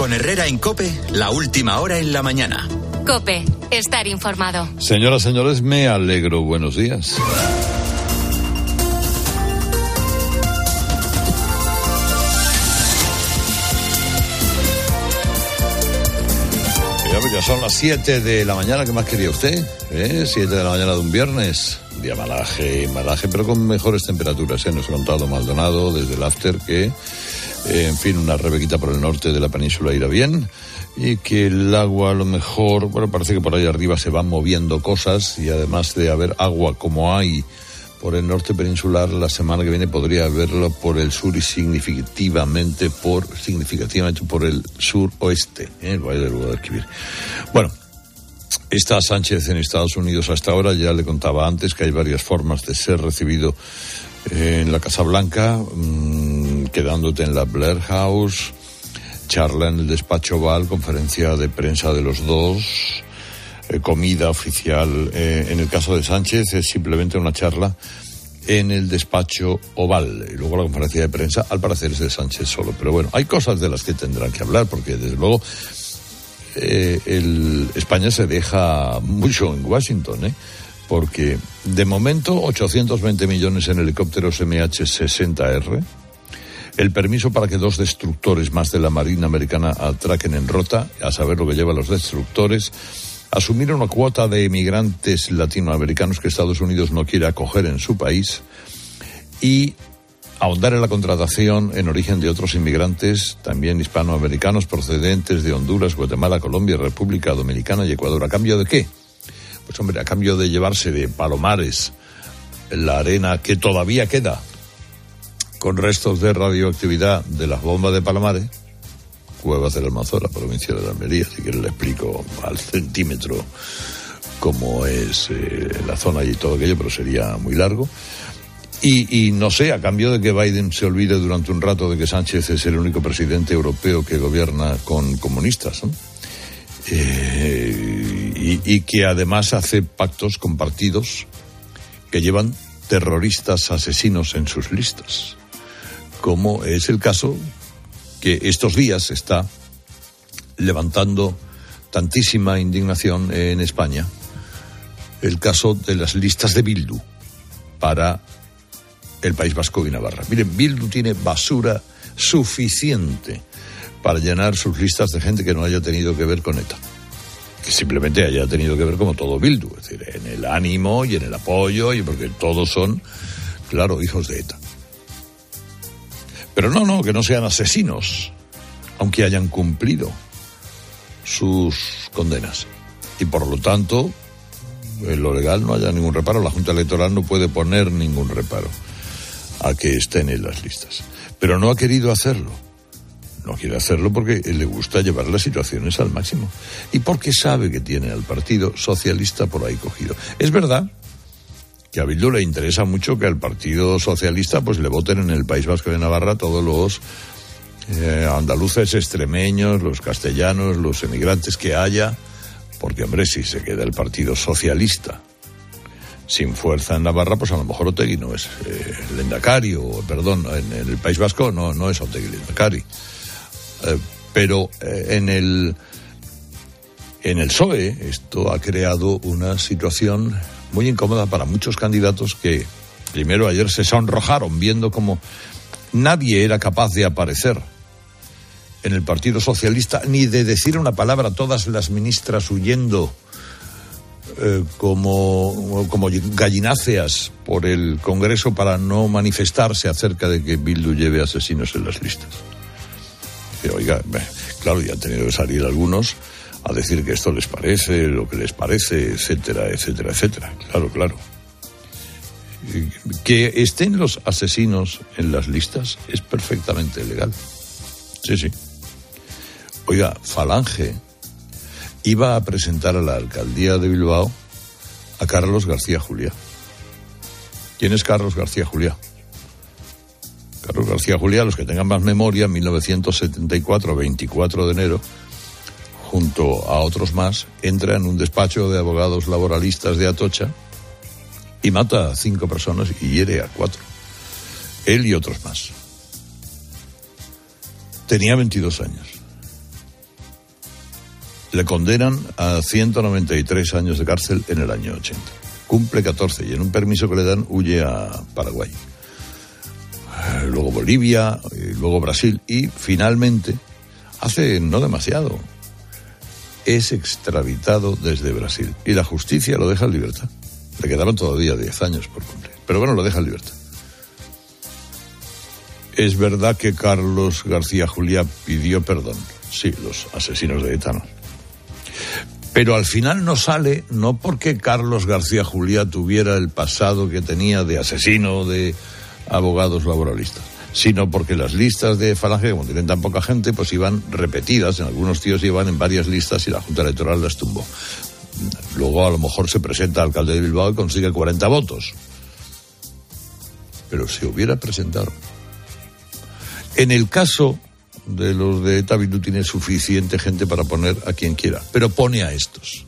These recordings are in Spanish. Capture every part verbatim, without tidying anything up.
Con Herrera en COPE, la última hora en la mañana. COPE, estar informado. Señoras, señores, me alegro. Buenos días. Ya son las siete de la mañana. ¿Qué más quería usted? ¿Eh? siete de la mañana de un viernes. Día malaje, malaje, pero con mejores temperaturas. ¿eh? Nos ha contado Maldonado desde el after que, eh, en fin, una rebequita por el norte de la península irá bien. Y que el agua a lo mejor, bueno, parece que por ahí arriba se van moviendo cosas. Y además de haber agua como hay por el norte peninsular, la semana que viene podría haberlo por el sur y significativamente por significativamente por el suroeste. ¿eh? Lo hay de lugar de escribir. Bueno, está Sánchez en Estados Unidos hasta ahora. Ya le contaba antes que hay varias formas de ser recibido en la Casa Blanca, mmm, quedándote en la Blair House, charla en el despacho Oval, conferencia de prensa de los dos, eh, comida oficial. Eh, en el caso de Sánchez es simplemente una charla en el despacho Oval, y luego la conferencia de prensa al parecer es de Sánchez solo. Pero bueno, hay cosas de las que tendrán que hablar, porque desde luego eh, el España se deja mucho en Washington, ¿eh? Porque de momento ochocientos veinte millones en helicópteros eme hache sesenta erre, el permiso para que dos destructores más de la Marina Americana atraquen en Rota, a saber lo que llevan los destructores, asumir una cuota de emigrantes latinoamericanos que Estados Unidos no quiere acoger en su país y ahondar en la contratación en origen de otros inmigrantes, también hispanoamericanos procedentes de Honduras, Guatemala, Colombia, República Dominicana y Ecuador. ¿A cambio de qué? Pues hombre, a cambio de llevarse de Palomares la arena que todavía queda con restos de radioactividad de las bombas de Palomares, Cuevas del Almanzora, provincia de Almería, si quieres le explico al centímetro cómo es eh, la zona y todo aquello, pero sería muy largo. Y, y no sé, a cambio de que Biden se olvide durante un rato de que Sánchez es el único presidente europeo que gobierna con comunistas, ¿no? Eh, y, y que además hace pactos con partidos que llevan terroristas asesinos en sus listas, como es el caso que estos días está levantando tantísima indignación en España, el caso de las listas de Bildu para el País Vasco y Navarra. Miren, Bildu tiene basura suficiente para llenar sus listas de gente que no haya tenido que ver con ETA, que simplemente haya tenido que ver como todo Bildu, es decir, en el ánimo y en el apoyo, y porque todos son, claro, hijos de ETA. Pero no, no, que no sean asesinos, aunque hayan cumplido sus condenas. Y por lo tanto, en lo legal no haya ningún reparo. La Junta Electoral no puede poner ningún reparo a que estén en las listas. Pero no ha querido hacerlo. No quiere hacerlo porque le gusta llevar las situaciones al máximo. Y porque sabe que tiene al Partido Socialista por ahí cogido. Es verdad que a Bildu le interesa mucho que al Partido Socialista pues le voten en el País Vasco de Navarra todos los eh, andaluces, extremeños, los castellanos, los emigrantes que haya, porque hombre, si se queda el Partido Socialista sin fuerza en Navarra, pues a lo mejor Otegi no es eh, Lehendakari, o perdón, en, en el País Vasco no, no es Otegi Lehendakari, eh, pero eh, en el en el P S O E esto ha creado una situación muy incómoda para muchos candidatos que primero ayer se sonrojaron viendo como nadie era capaz de aparecer en el Partido Socialista ni de decir una palabra, todas las ministras huyendo eh, como, como gallináceas por el Congreso para no manifestarse acerca de que Bildu lleve asesinos en las listas. Y, oiga, claro, ya han tenido que salir algunos a decir que esto les parece, lo que les parece, etcétera, etcétera, etcétera. Claro, claro. Que estén los asesinos en las listas es perfectamente legal. Sí, sí. Oiga, Falange iba a presentar a la alcaldía de Bilbao a Carlos García Juliá. ¿Quién es Carlos García Juliá? Carlos García Juliá, los que tengan más memoria, en mil novecientos setenta y cuatro, veinticuatro de enero, junto a otros más, entra en un despacho de abogados laboralistas de Atocha y mata a cinco personas y hiere a cuatro. Él y otros más. Tenía veintidós años. Le condenan a ciento noventa y tres años de cárcel en el año ochenta. Cumple catorce y en un permiso que le dan huye a Paraguay. Luego Bolivia, y luego Brasil y finalmente, hace no demasiado, es extraditado desde Brasil y la justicia lo deja en libertad. Le quedaron todavía diez años por cumplir, pero bueno, lo deja en libertad. Es verdad que Carlos García Juliá pidió perdón. Sí, los asesinos de ETA no. Pero al final no sale, no porque Carlos García Juliá tuviera el pasado que tenía de asesino de abogados laboralistas, sino porque las listas de Falange, como tienen tan poca gente, pues iban repetidas, en algunos tíos iban en varias listas y la Junta Electoral las tumbó. Luego a lo mejor se presenta alcalde de Bilbao y consigue cuarenta votos. Pero se hubiera presentado. En el caso de los de ETA, Bildu tiene suficiente gente para poner a quien quiera, pero pone a estos.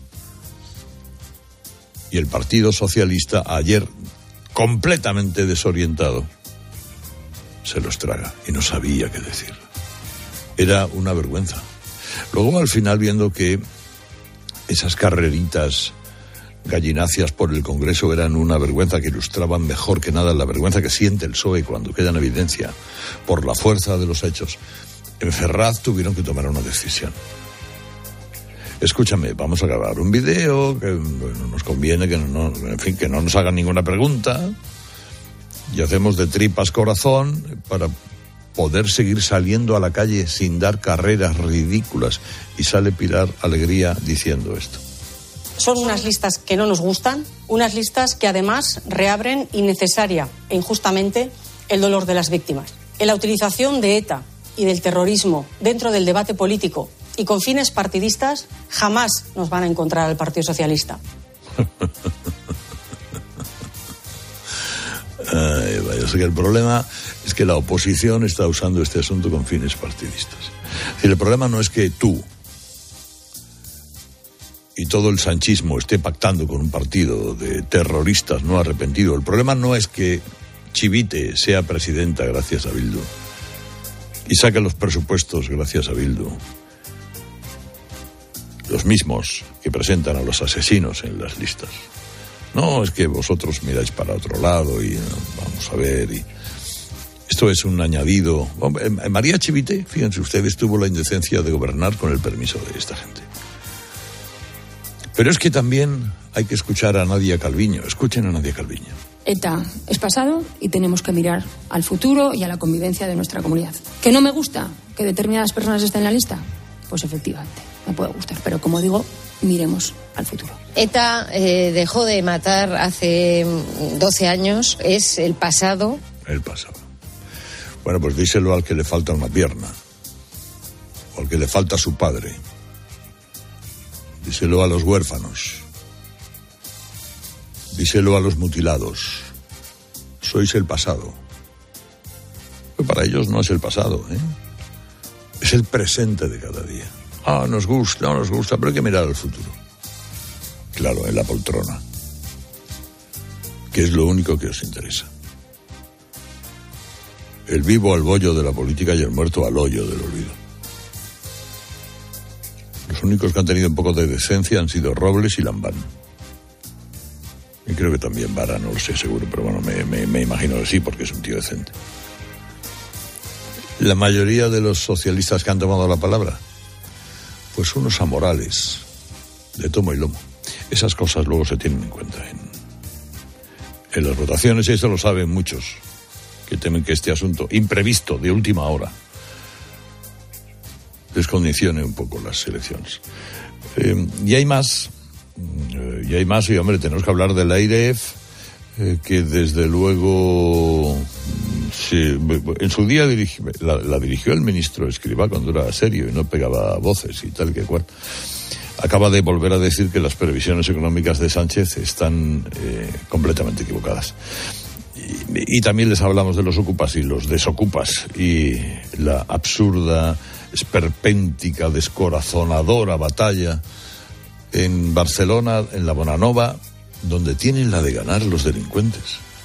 Y el Partido Socialista, ayer completamente desorientado, se los traga y no sabía qué decir. Era una vergüenza. Luego, al final, viendo que esas carreritas gallinacias por el Congreso eran una vergüenza, que ilustraban mejor que nada la vergüenza que siente el P S O E cuando queda en evidencia por la fuerza de los hechos, en Ferraz tuvieron que tomar una decisión. Escúchame, vamos a grabar un video, que bueno, nos conviene que no, en fin, que no nos hagan ninguna pregunta, y hacemos de tripas corazón para poder seguir saliendo a la calle sin dar carreras ridículas. Y sale Pilar Alegría diciendo esto. Son unas listas que no nos gustan, unas listas que además reabren innecesaria e injustamente el dolor de las víctimas. En la utilización de ETA y del terrorismo dentro del debate político y con fines partidistas, jamás nos van a encontrar al Partido Socialista. Ay, vaya, sé que el problema es que la oposición está usando este asunto con fines partidistas. Y el problema no es que tú y todo el sanchismo esté pactando con un partido de terroristas no arrepentido. El problema no es que Chivite sea presidenta gracias a Bildu y saque los presupuestos gracias a Bildu, los mismos que presentan a los asesinos en las listas. No, es que vosotros miráis para otro lado y vamos a ver. Y esto es un añadido. María Chivite, fíjense ustedes, tuvo la indecencia de gobernar con el permiso de esta gente. Pero es que también hay que escuchar a Nadia Calviño. Escuchen a Nadia Calviño. ETA es pasado y tenemos que mirar al futuro y a la convivencia de nuestra comunidad. ¿Que no me gusta que determinadas personas estén en la lista? Pues efectivamente, me puede gustar. Pero como digo, miremos al futuro. ETA eh, dejó de matar hace doce años. Es el pasado. El pasado. Bueno, pues díselo al que le falta una pierna. O al que le falta su padre. Díselo a los huérfanos. Díselo a los mutilados. Sois el pasado. Pero para ellos no es el pasado, ¿eh? Es el presente de cada día. Ah, nos gusta, no nos gusta, pero hay que mirar al futuro. Claro, en la poltrona. Que es lo único que os interesa. El vivo al bollo de la política y el muerto al hoyo del olvido. Los únicos que han tenido un poco de decencia han sido Robles y Lambán. Y creo que también Vara, no lo sé seguro, pero bueno, me, me, me imagino que sí, porque es un tío decente. La mayoría de los socialistas que han tomado la palabra, pues unos amorales, de tomo y lomo. Esas cosas luego se tienen en cuenta en, en las votaciones, y esto lo saben muchos, que temen que este asunto imprevisto de última hora les condicione un poco las elecciones. Eh, y hay más, eh, y hay más, y hombre, tenemos que hablar del AIREF, eh, que desde luego, se, en su día dirigi, la, la dirigió el ministro Escrivá cuando era serio y no pegaba voces y tal que cual. Acaba de volver a decir que las previsiones económicas de Sánchez están eh, completamente equivocadas. Y, y también les hablamos de los ocupas y los desocupas y la absurda, esperpéntica, descorazonadora batalla en Barcelona, en la Bonanova, donde tienen la de ganar los delincuentes.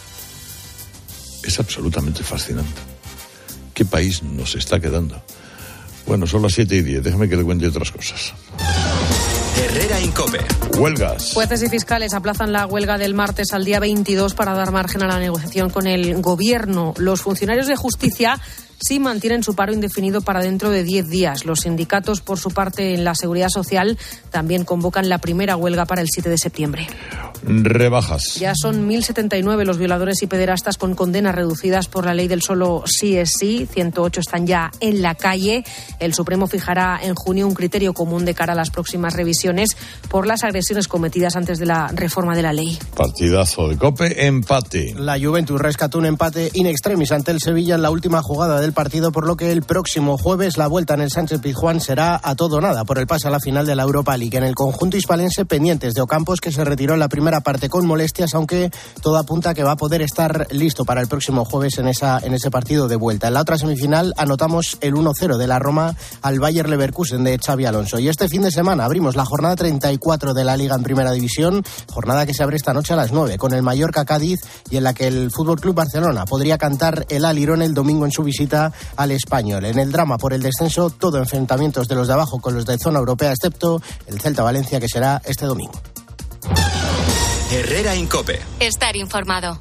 Es absolutamente fascinante. ¿Qué país nos está quedando? Bueno, son las siete y diez, déjame que le cuente otras cosas. Herrera Incope. Huelgas. Jueces y fiscales aplazan la huelga del martes al día veintidós para dar margen a la negociación con el gobierno. Los funcionarios de justicia sí mantienen su paro indefinido para dentro de diez días. Los sindicatos, por su parte, en la Seguridad Social también convocan la primera huelga para el siete de septiembre. Rebajas. Ya son mil setenta y nueve los violadores y pederastas con condenas reducidas por la ley del solo sí es sí. ciento ocho están ya en la calle. El Supremo fijará en junio un criterio común de cara a las próximas revisiones por las agresiones cometidas antes de la reforma de la ley. Partidazo de COPE, empate. La Juventus rescató un empate in extremis ante el Sevilla en la última jugada del partido, por lo que el próximo jueves la vuelta en el Sánchez-Pizjuán será a todo o nada por el pase a la final de la Europa League. En el conjunto hispalense, pendientes de Ocampos, que se retiró en la primera parte con molestias, aunque todo apunta a que va a poder estar listo para el próximo jueves en esa en ese partido de vuelta. En la otra semifinal anotamos el uno cero de la Roma al Bayer Leverkusen de Xabi Alonso. Y este fin de semana abrimos la jornada treinta y cuatro de la Liga en Primera División, jornada que se abre esta noche a las nueve con el Mallorca-Cádiz y en la que el Fútbol Club Barcelona podría cantar el Alirón el domingo en su visita al Español. En el drama por el descenso, todo enfrentamientos de los de abajo con los de zona europea, excepto el Celta-Valencia, que será este domingo. Herrera Incope. Estar informado.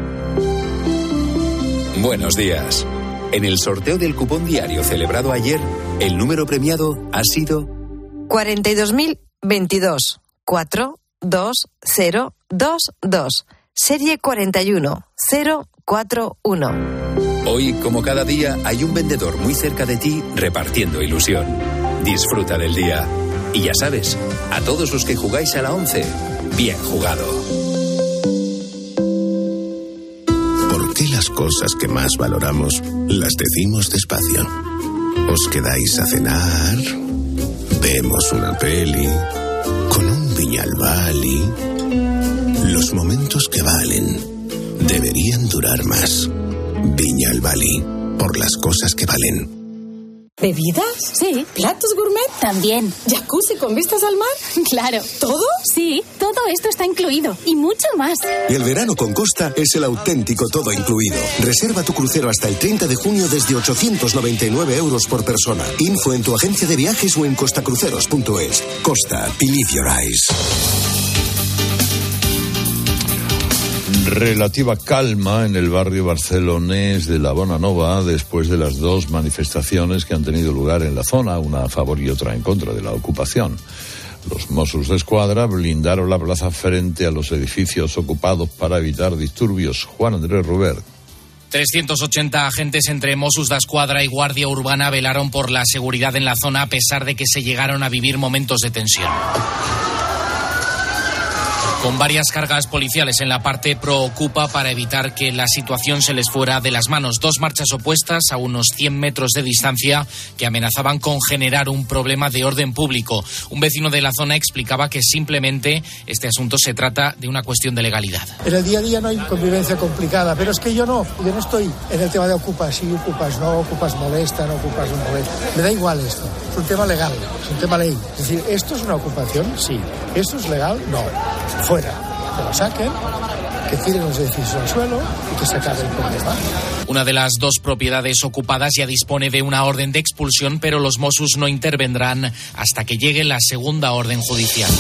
Buenos días. En el sorteo del cupón diario celebrado ayer, el número premiado ha sido cuarenta y dos mil veintidós cuatro dos cero dos dos, serie cuarenta y uno cero cuatro uno. Hoy, como cada día, hay un vendedor muy cerca de ti repartiendo ilusión. Disfruta del día. Y ya sabes, a todos los que jugáis a la once, bien jugado. ¿Por qué las cosas que más valoramos las decimos despacio? ¿Os quedáis a cenar? ¿Vemos una peli? ¿Con un Viñalbali? Los momentos que valen deberían durar más. Viñalbali, por las cosas que valen. ¿Bebidas? Sí. ¿Platos gourmet? También. ¿Jacuzzi con vistas al mar? Claro. ¿Todo? Sí, todo esto está incluido y mucho más. Y el verano con Costa es el auténtico todo incluido. Reserva tu crucero hasta el treinta de junio desde ochocientos noventa y nueve euros por persona. Info en tu agencia de viajes o en costacruceros punto es. Costa, believe your eyes. Relativa calma en el barrio barcelonés de la Bonanova después de las dos manifestaciones que han tenido lugar en la zona, una a favor y otra en contra de la ocupación. Los Mossos d'Esquadra blindaron la plaza frente a los edificios ocupados para evitar disturbios. Juan Andrés Rubert. trescientos ochenta agentes entre Mossos d'Esquadra y Guardia Urbana velaron por la seguridad en la zona a pesar de que se llegaron a vivir momentos de tensión. Con varias cargas policiales en la parte pro-ocupa para evitar que la situación se les fuera de las manos. Dos marchas opuestas a unos cien metros de distancia que amenazaban con generar un problema de orden público. Un vecino de la zona explicaba que simplemente este asunto se trata de una cuestión de legalidad. En el día a día no hay convivencia complicada, pero es que yo no, yo no estoy en el tema de ocupas, sí, ocupas, no, ocupas molesta, no ocupas no molesta. Me da igual esto, es un tema legal, es un tema ley. Es decir, ¿esto es una ocupación? Sí. ¿Esto es legal? No. Fuera, que lo saquen, que tiren los edificios al suelo y que se acabe el problema. Una de las dos propiedades ocupadas ya dispone de una orden de expulsión, pero los Mossos no intervendrán hasta que llegue la segunda orden judicial.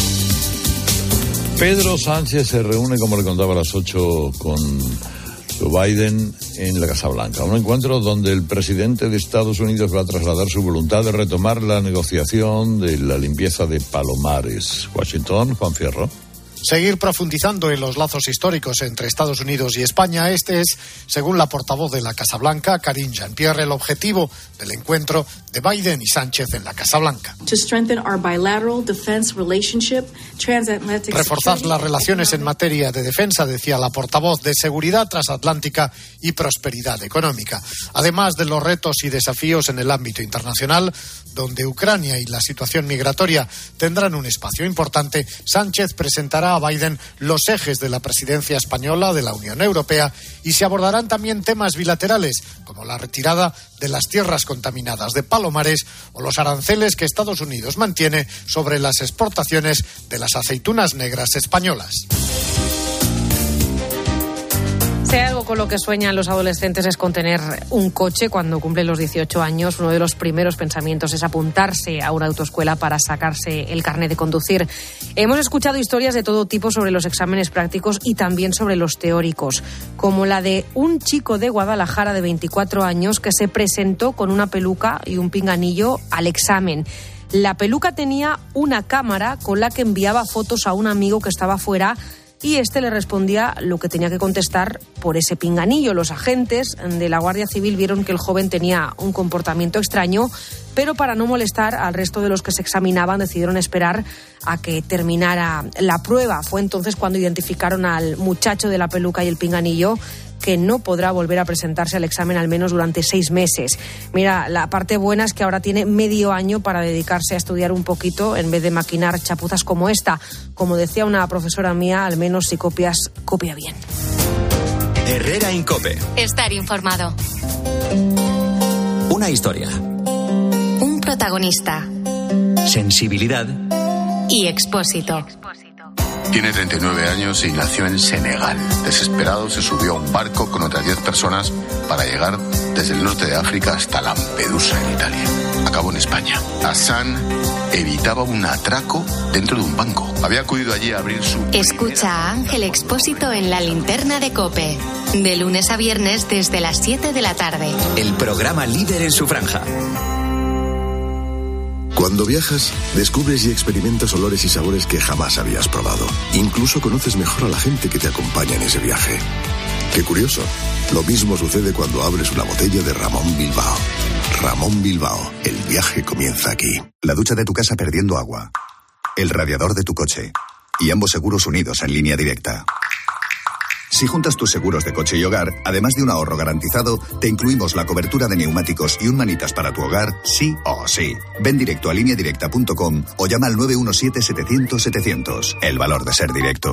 Pedro Sánchez se reúne, como le contaba, a las ocho con Joe Biden en la Casa Blanca. Un encuentro donde el presidente de Estados Unidos va a trasladar su voluntad de retomar la negociación de la limpieza de Palomares. Washington, Juan Fierro. Seguir profundizando en los lazos históricos entre Estados Unidos y España. Este es, según la portavoz de la Casa Blanca, Karine Jean-Pierre, el objetivo del encuentro de Biden y Sánchez en la Casa Blanca. Reforzar las relaciones en materia de defensa, decía la portavoz, de seguridad transatlántica y prosperidad económica. Además de los retos y desafíos en el ámbito internacional, donde Ucrania y la situación migratoria tendrán un espacio importante, Sánchez presentará a Biden los ejes de la presidencia española de la Unión Europea y se abordarán también temas bilaterales, como la retirada de las tierras contaminadas de Palomares o los aranceles que Estados Unidos mantiene sobre las exportaciones de las aceitunas negras españolas. Si hay algo con lo que sueñan los adolescentes es con tener un coche cuando cumplen los dieciocho años. Uno de los primeros pensamientos es apuntarse a una autoescuela para sacarse el carnet de conducir. Hemos escuchado historias de todo tipo sobre los exámenes prácticos y también sobre los teóricos, como la de un chico de Guadalajara de veinticuatro años que se presentó con una peluca y un pinganillo al examen. La peluca tenía una cámara con la que enviaba fotos a un amigo que estaba fuera y este le respondía lo que tenía que contestar por ese pinganillo. Los agentes de la Guardia Civil vieron que el joven tenía un comportamiento extraño, pero para no molestar al resto de los que se examinaban decidieron esperar a que terminara la prueba. Fue entonces cuando identificaron al muchacho de la peluca y el pinganillo, que no podrá volver a presentarse al examen al menos durante seis meses. Mira, la parte buena es que ahora tiene medio año para dedicarse a estudiar un poquito en vez de maquinar chapuzas como esta. Como decía una profesora mía, al menos si copias, copia bien. Herrera Incope. Estar informado. Una historia. Un protagonista. Sensibilidad. Y Expósito. Tiene treinta y nueve años y nació en Senegal. Desesperado se subió a un barco con otras diez personas para llegar desde el norte de África hasta Lampedusa, en Italia. Acabó en España. Hassan evitaba un atraco dentro de un banco. Había acudido allí a abrir su... Escucha a Ángel Expósito en La Linterna de COPE. De lunes a viernes desde las siete de la tarde. El programa líder en su franja. Cuando viajas, descubres y experimentas olores y sabores que jamás habías probado. Incluso conoces mejor a la gente que te acompaña en ese viaje. Qué curioso. Lo mismo sucede cuando abres una botella de Ramón Bilbao. Ramón Bilbao. El viaje comienza aquí. La ducha de tu casa perdiendo agua. El radiador de tu coche. Y ambos seguros unidos en línea directa. Si juntas tus seguros de coche y hogar, además de un ahorro garantizado, te incluimos la cobertura de neumáticos y un manitas para tu hogar, sí o sí. Ven directo a línea directa punto com o llama al nueve uno siete, setecientos, setecientos. El valor de ser directo.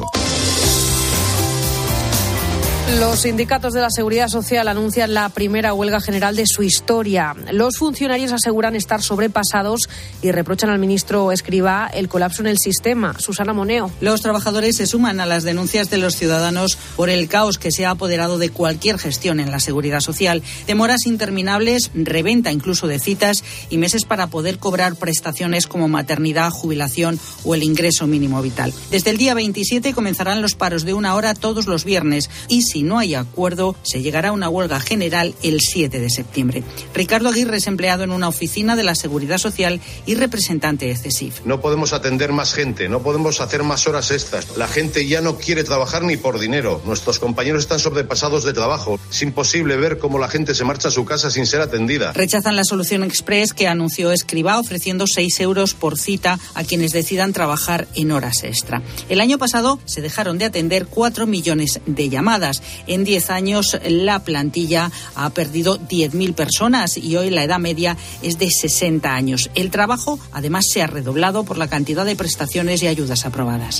Los sindicatos de la Seguridad Social anuncian la primera huelga general de su historia. Los funcionarios aseguran estar sobrepasados y reprochan al ministro Escrivá el colapso en el sistema. Susana Moneo. Los trabajadores se suman a las denuncias de los ciudadanos por el caos que se ha apoderado de cualquier gestión en la Seguridad Social. Demoras interminables, reventa incluso de citas y meses para poder cobrar prestaciones como maternidad, jubilación o el ingreso mínimo vital. Desde el día veintisiete comenzarán los paros de una hora todos los viernes y si no hay acuerdo, se llegará a una huelga general el siete de septiembre. Ricardo Aguirre es empleado en una oficina de la Seguridad Social y representante de CESIF. No podemos atender más gente, no podemos hacer más horas extras. La gente ya no quiere trabajar ni por dinero. Nuestros compañeros están sobrepasados de trabajo. Es imposible ver cómo la gente se marcha a su casa sin ser atendida. Rechazan la solución express que anunció Escrivá, ofreciendo seis euros por cita a quienes decidan trabajar en horas extra. El año pasado se dejaron de atender cuatro millones de llamadas. En diez años la plantilla ha perdido diez mil personas y hoy la edad media es de sesenta años. El trabajo además se ha redoblado por la cantidad de prestaciones y ayudas aprobadas.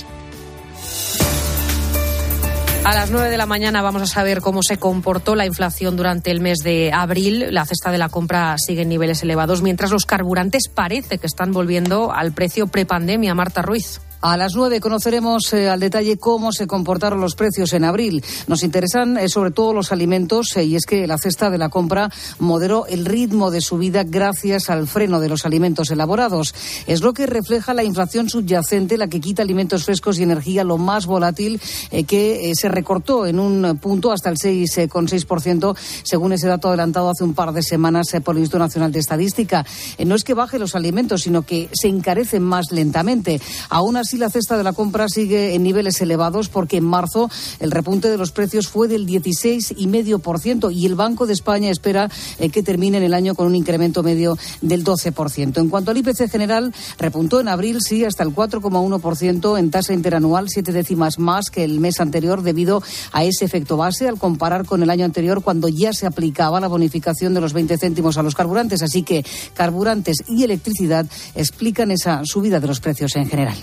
A las nueve de la mañana vamos a saber cómo se comportó la inflación durante el mes de abril. La cesta de la compra sigue en niveles elevados, mientras los carburantes parece que están volviendo al precio prepandemia. Marta Ruiz. A las nueve conoceremos eh, al detalle cómo se comportaron los precios en abril. Nos interesan eh, sobre todo los alimentos eh, y es que la cesta de la compra moderó el ritmo de subida gracias al freno de los alimentos elaborados. Es lo que refleja la inflación subyacente, la que quita alimentos frescos y energía, lo más volátil, eh, que eh, se recortó en un punto hasta el seis coma seis por ciento, según ese dato adelantado hace un par de semanas eh, por el Instituto Nacional de Estadística. Eh, no es que bajen los alimentos, sino que se encarecen más lentamente. Aún así, Así, la cesta de la compra sigue en niveles elevados porque en marzo el repunte de los precios fue del dieciséis coma cinco por ciento y el Banco de España espera eh, que termine en el año con un incremento medio del doce por ciento. En cuanto al I P C general, repuntó en abril, sí, hasta el cuatro coma uno por ciento en tasa interanual, siete décimas más que el mes anterior debido a ese efecto base al comparar con el año anterior cuando ya se aplicaba la bonificación de los veinte céntimos a los carburantes. Así que carburantes y electricidad explican esa subida de los precios en general.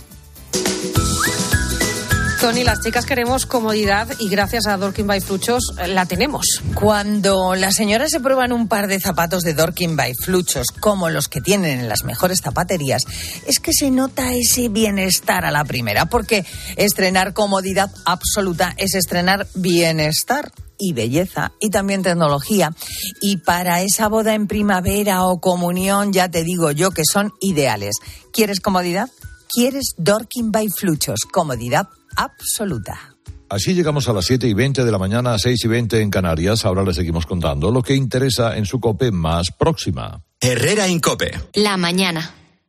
Tony, las chicas queremos comodidad y gracias a Dorking by Fluchos la tenemos. Cuando las señoras se prueban un par de zapatos de Dorking by Fluchos, como los que tienen en las mejores zapaterías, es que se nota ese bienestar a la primera, porque estrenar comodidad absoluta es estrenar bienestar. y belleza y también tecnología. Y para esa boda en primavera o comunión, ya te digo yo que son ideales. ¿Quieres comodidad? ¿Quieres Dorking by Fluchos? Comodidad absoluta. Así llegamos a las siete y veinte de la mañana, seis y veinte en Canarias. Ahora les seguimos contando lo que interesa en su COPE más próxima. Herrera Incope. La mañana.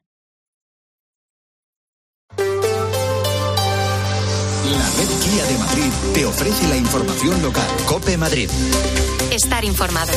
La red Kia de Madrid te ofrece la información local. COPE Madrid. Estar informado.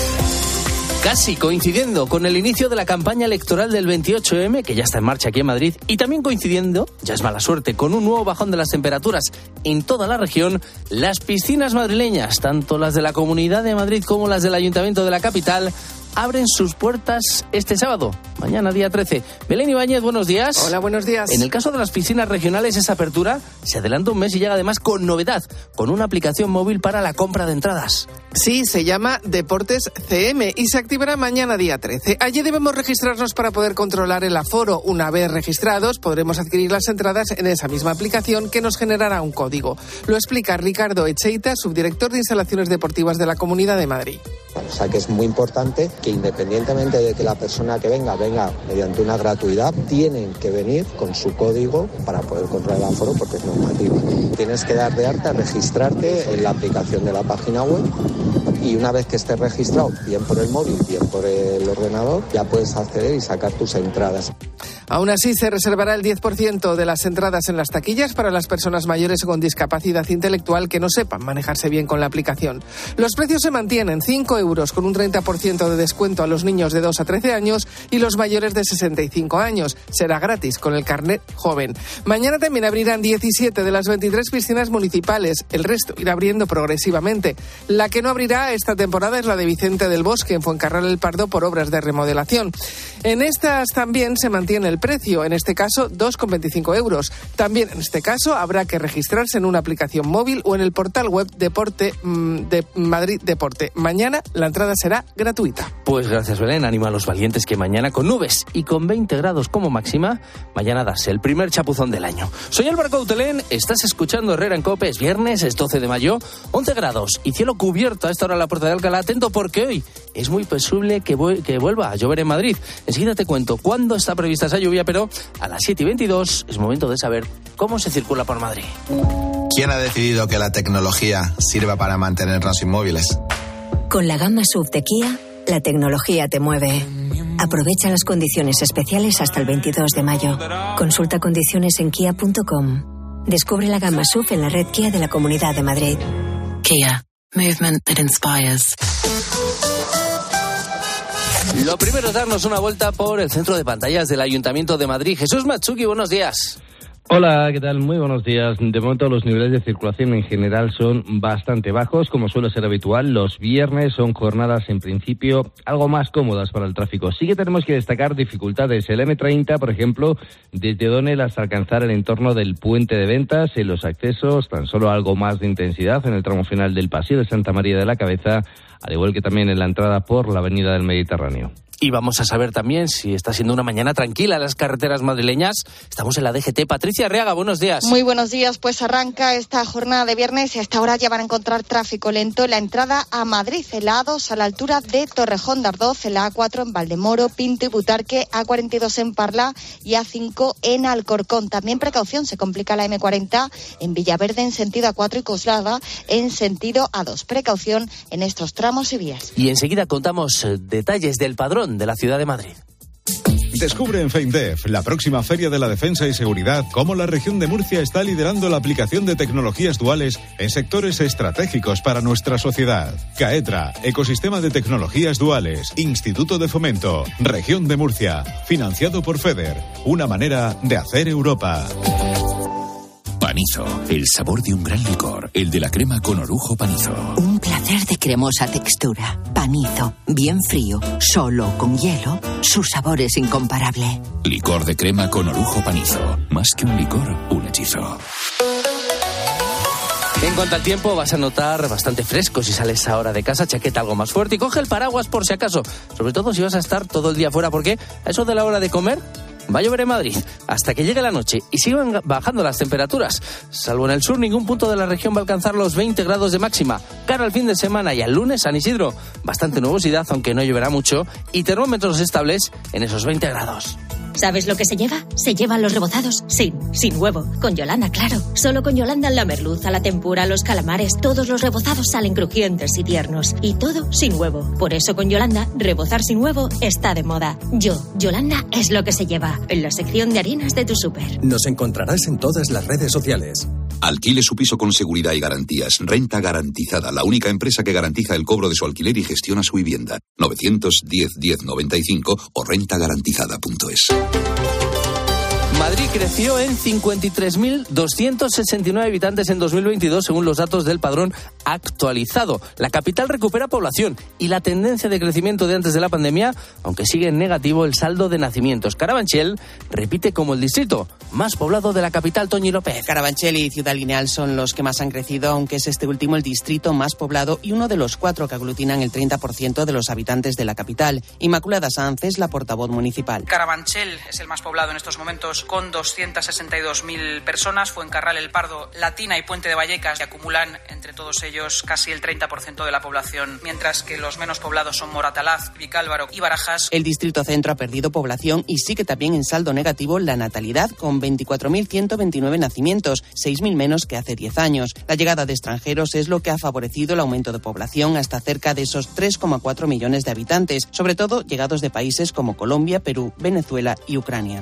Casi coincidiendo con el inicio de la campaña electoral del veintiocho eme, que ya está en marcha aquí en Madrid, y también coincidiendo, ya es mala suerte, con un nuevo bajón de las temperaturas en toda la región, las piscinas madrileñas, tanto las de la Comunidad de Madrid como las del Ayuntamiento de la capital, abren sus puertas este sábado, mañana día trece. Belén Ibáñez, buenos días. Hola, buenos días. En el caso de las piscinas regionales, esa apertura se adelanta un mes y llega además con novedad, con una aplicación móvil para la compra de entradas. Sí, se llama Deportes ce eme y se activará mañana día trece. Allí debemos registrarnos para poder controlar el aforo. Una vez registrados, podremos adquirir las entradas en esa misma aplicación que nos generará un código. Lo explica Ricardo Echeita, subdirector de Instalaciones Deportivas de la Comunidad de Madrid. O sea que es muy importante que independientemente de que la persona que venga, venga mediante una gratuidad, tienen que venir con su código para poder controlar el aforo porque es normativo. Tienes que dar de alta, registrarte en la aplicación de la página web y una vez que estés registrado, bien por el móvil, bien por el ordenador, ya puedes acceder y sacar tus entradas. Aún así, se reservará el diez por ciento de las entradas en las taquillas para las personas mayores con discapacidad intelectual que no sepan manejarse bien con la aplicación. Los precios se mantienen, cinco euros con un treinta por ciento de descuento a los niños de dos a trece años y los mayores de sesenta y cinco años. Será gratis con el carnet joven. Mañana también abrirán diecisiete de las veintitrés piscinas municipales. El resto irá abriendo progresivamente. La que no abrirá esta temporada es la de Vicente del Bosque, en Fuencarral el Pardo, por obras de remodelación. En estas también se mantiene el precio, en este caso dos con veinticinco euros. También en este caso habrá que registrarse en una aplicación móvil o en el portal web Deporte de Madrid Deporte. Mañana la entrada será gratuita. Pues gracias, Belén. Anima a los valientes que mañana, con nubes y con veinte grados como máxima, vayan a darse el primer chapuzón del año. Soy Álvaro Coutelén, estás escuchando Herrera en COPE. Es viernes, es doce de mayo, once grados y cielo cubierto a esta hora en la Puerta de Alcalá. Atento porque hoy es muy posible que, vu- que vuelva a llover en Madrid. Enseguida te cuento cuándo está prevista esa lluvia, pero a las siete y veintidós es momento de saber cómo se circula por Madrid. ¿Quién ha decidido que la tecnología sirva para mantenernos inmóviles? Con la gama S U V de Kia, la tecnología te mueve. Aprovecha las condiciones especiales hasta el veintidós de mayo. Consulta condiciones en kia punto com. Descubre la gama S U V en la red Kia de la Comunidad de Madrid. Kia. Movement that inspires. Lo primero es darnos una vuelta por el centro de pantallas del Ayuntamiento de Madrid. Jesús Matsuki, buenos días. Hola, ¿qué tal? Muy buenos días. De momento los niveles de circulación en general son bastante bajos, como suele ser habitual. Los viernes son jornadas en principio algo más cómodas para el tráfico. Sí que tenemos que destacar dificultades. El eme treinta, por ejemplo, desde O'Donnell hasta alcanzar el entorno del Puente de Ventas. En los accesos, tan solo algo más de intensidad en el tramo final del Paseo de Santa María de la Cabeza, al igual que también en la entrada por la Avenida del Mediterráneo. Y vamos a saber también si está siendo una mañana tranquila en las carreteras madrileñas. Estamos en la D G T. Patricia Arriaga, buenos días. Muy buenos días. Pues arranca esta jornada de viernes y hasta ahora ya van a encontrar tráfico lento en la entrada a Madrid, en la A dos a la altura de Torrejón de Ardoz, en la A cuatro en Valdemoro, Pinto y Butarque, A cuarenta y dos en Parla y A cinco en Alcorcón. También precaución, se complica la eme cuarenta en Villaverde en sentido A cuatro y Coslada en sentido A dos. Precaución en estos tramos y vías. Y enseguida contamos eh, detalles del padrón de la ciudad de Madrid. Descubre en FEINDEF, la próxima Feria de la Defensa y Seguridad, cómo la región de Murcia está liderando la aplicación de tecnologías duales en sectores estratégicos para nuestra sociedad. CAETRA, Ecosistema de Tecnologías Duales, Instituto de Fomento, Región de Murcia, financiado por FEDER, una manera de hacer Europa. Panizo, el sabor de un gran licor, el de la crema con orujo Panizo. Un placer de cremosa textura. Panizo, bien frío, solo con hielo, su sabor es incomparable. Licor de crema con orujo Panizo. Más que un licor, un hechizo. En cuanto al tiempo, vas a notar bastante fresco si sales ahora de casa, chaqueta algo más fuerte y coge el paraguas por si acaso. Sobre todo si vas a estar todo el día fuera, porque a eso de la hora de comer Va a llover en Madrid hasta que llegue la noche y sigan bajando las temperaturas. Salvo en el sur, ningún punto de la región va a alcanzar los veinte grados de máxima. Cara al fin de semana y al lunes, San Isidro. Bastante nubosidad, aunque no lloverá mucho, y termómetros estables en esos veinte grados. ¿Sabes lo que se lleva? Se llevan los rebozados sin, sin huevo. Con Yolanda, claro. Solo con Yolanda la merluza, la tempura, los calamares, todos los rebozados salen crujientes y tiernos. Y todo sin huevo. Por eso con Yolanda, rebozar sin huevo está de moda. Yo, Yolanda, es lo que se lleva. En la sección de harinas de tu súper. Nos encontrarás en todas las redes sociales. Alquile su piso con seguridad y garantías. Renta Garantizada, la única empresa que garantiza el cobro de su alquiler y gestiona su vivienda. novecientos diez diez noventa y cinco o renta garantizada punto es. Madrid creció en cincuenta y tres mil doscientos sesenta y nueve habitantes en dos mil veintidós, según los datos del padrón actualizado. La capital recupera población y la tendencia de crecimiento de antes de la pandemia, aunque sigue en negativo el saldo de nacimientos. Carabanchel repite como el distrito más poblado de la capital, Toñi López. Carabanchel y Ciudad Lineal son los que más han crecido, aunque es este último el distrito más poblado y uno de los cuatro que aglutinan el treinta por ciento de los habitantes de la capital. Inmaculada Sanz es la portavoz municipal. Carabanchel es el más poblado en estos momentos, con doscientas sesenta y dos mil personas. Fuencarral, El Pardo, Latina y Puente de Vallecas, que acumulan entre todos ellos casi el treinta por ciento de la población, mientras que los menos poblados son Moratalaz, Vicálvaro y Barajas. El distrito centro ha perdido población y sigue también en saldo negativo la natalidad, con veinticuatro mil ciento veintinueve nacimientos, seis mil menos que hace diez años. La llegada de extranjeros es lo que ha favorecido el aumento de población hasta cerca de esos tres coma cuatro millones de habitantes, sobre todo llegados de países como Colombia, Perú, Venezuela y Ucrania.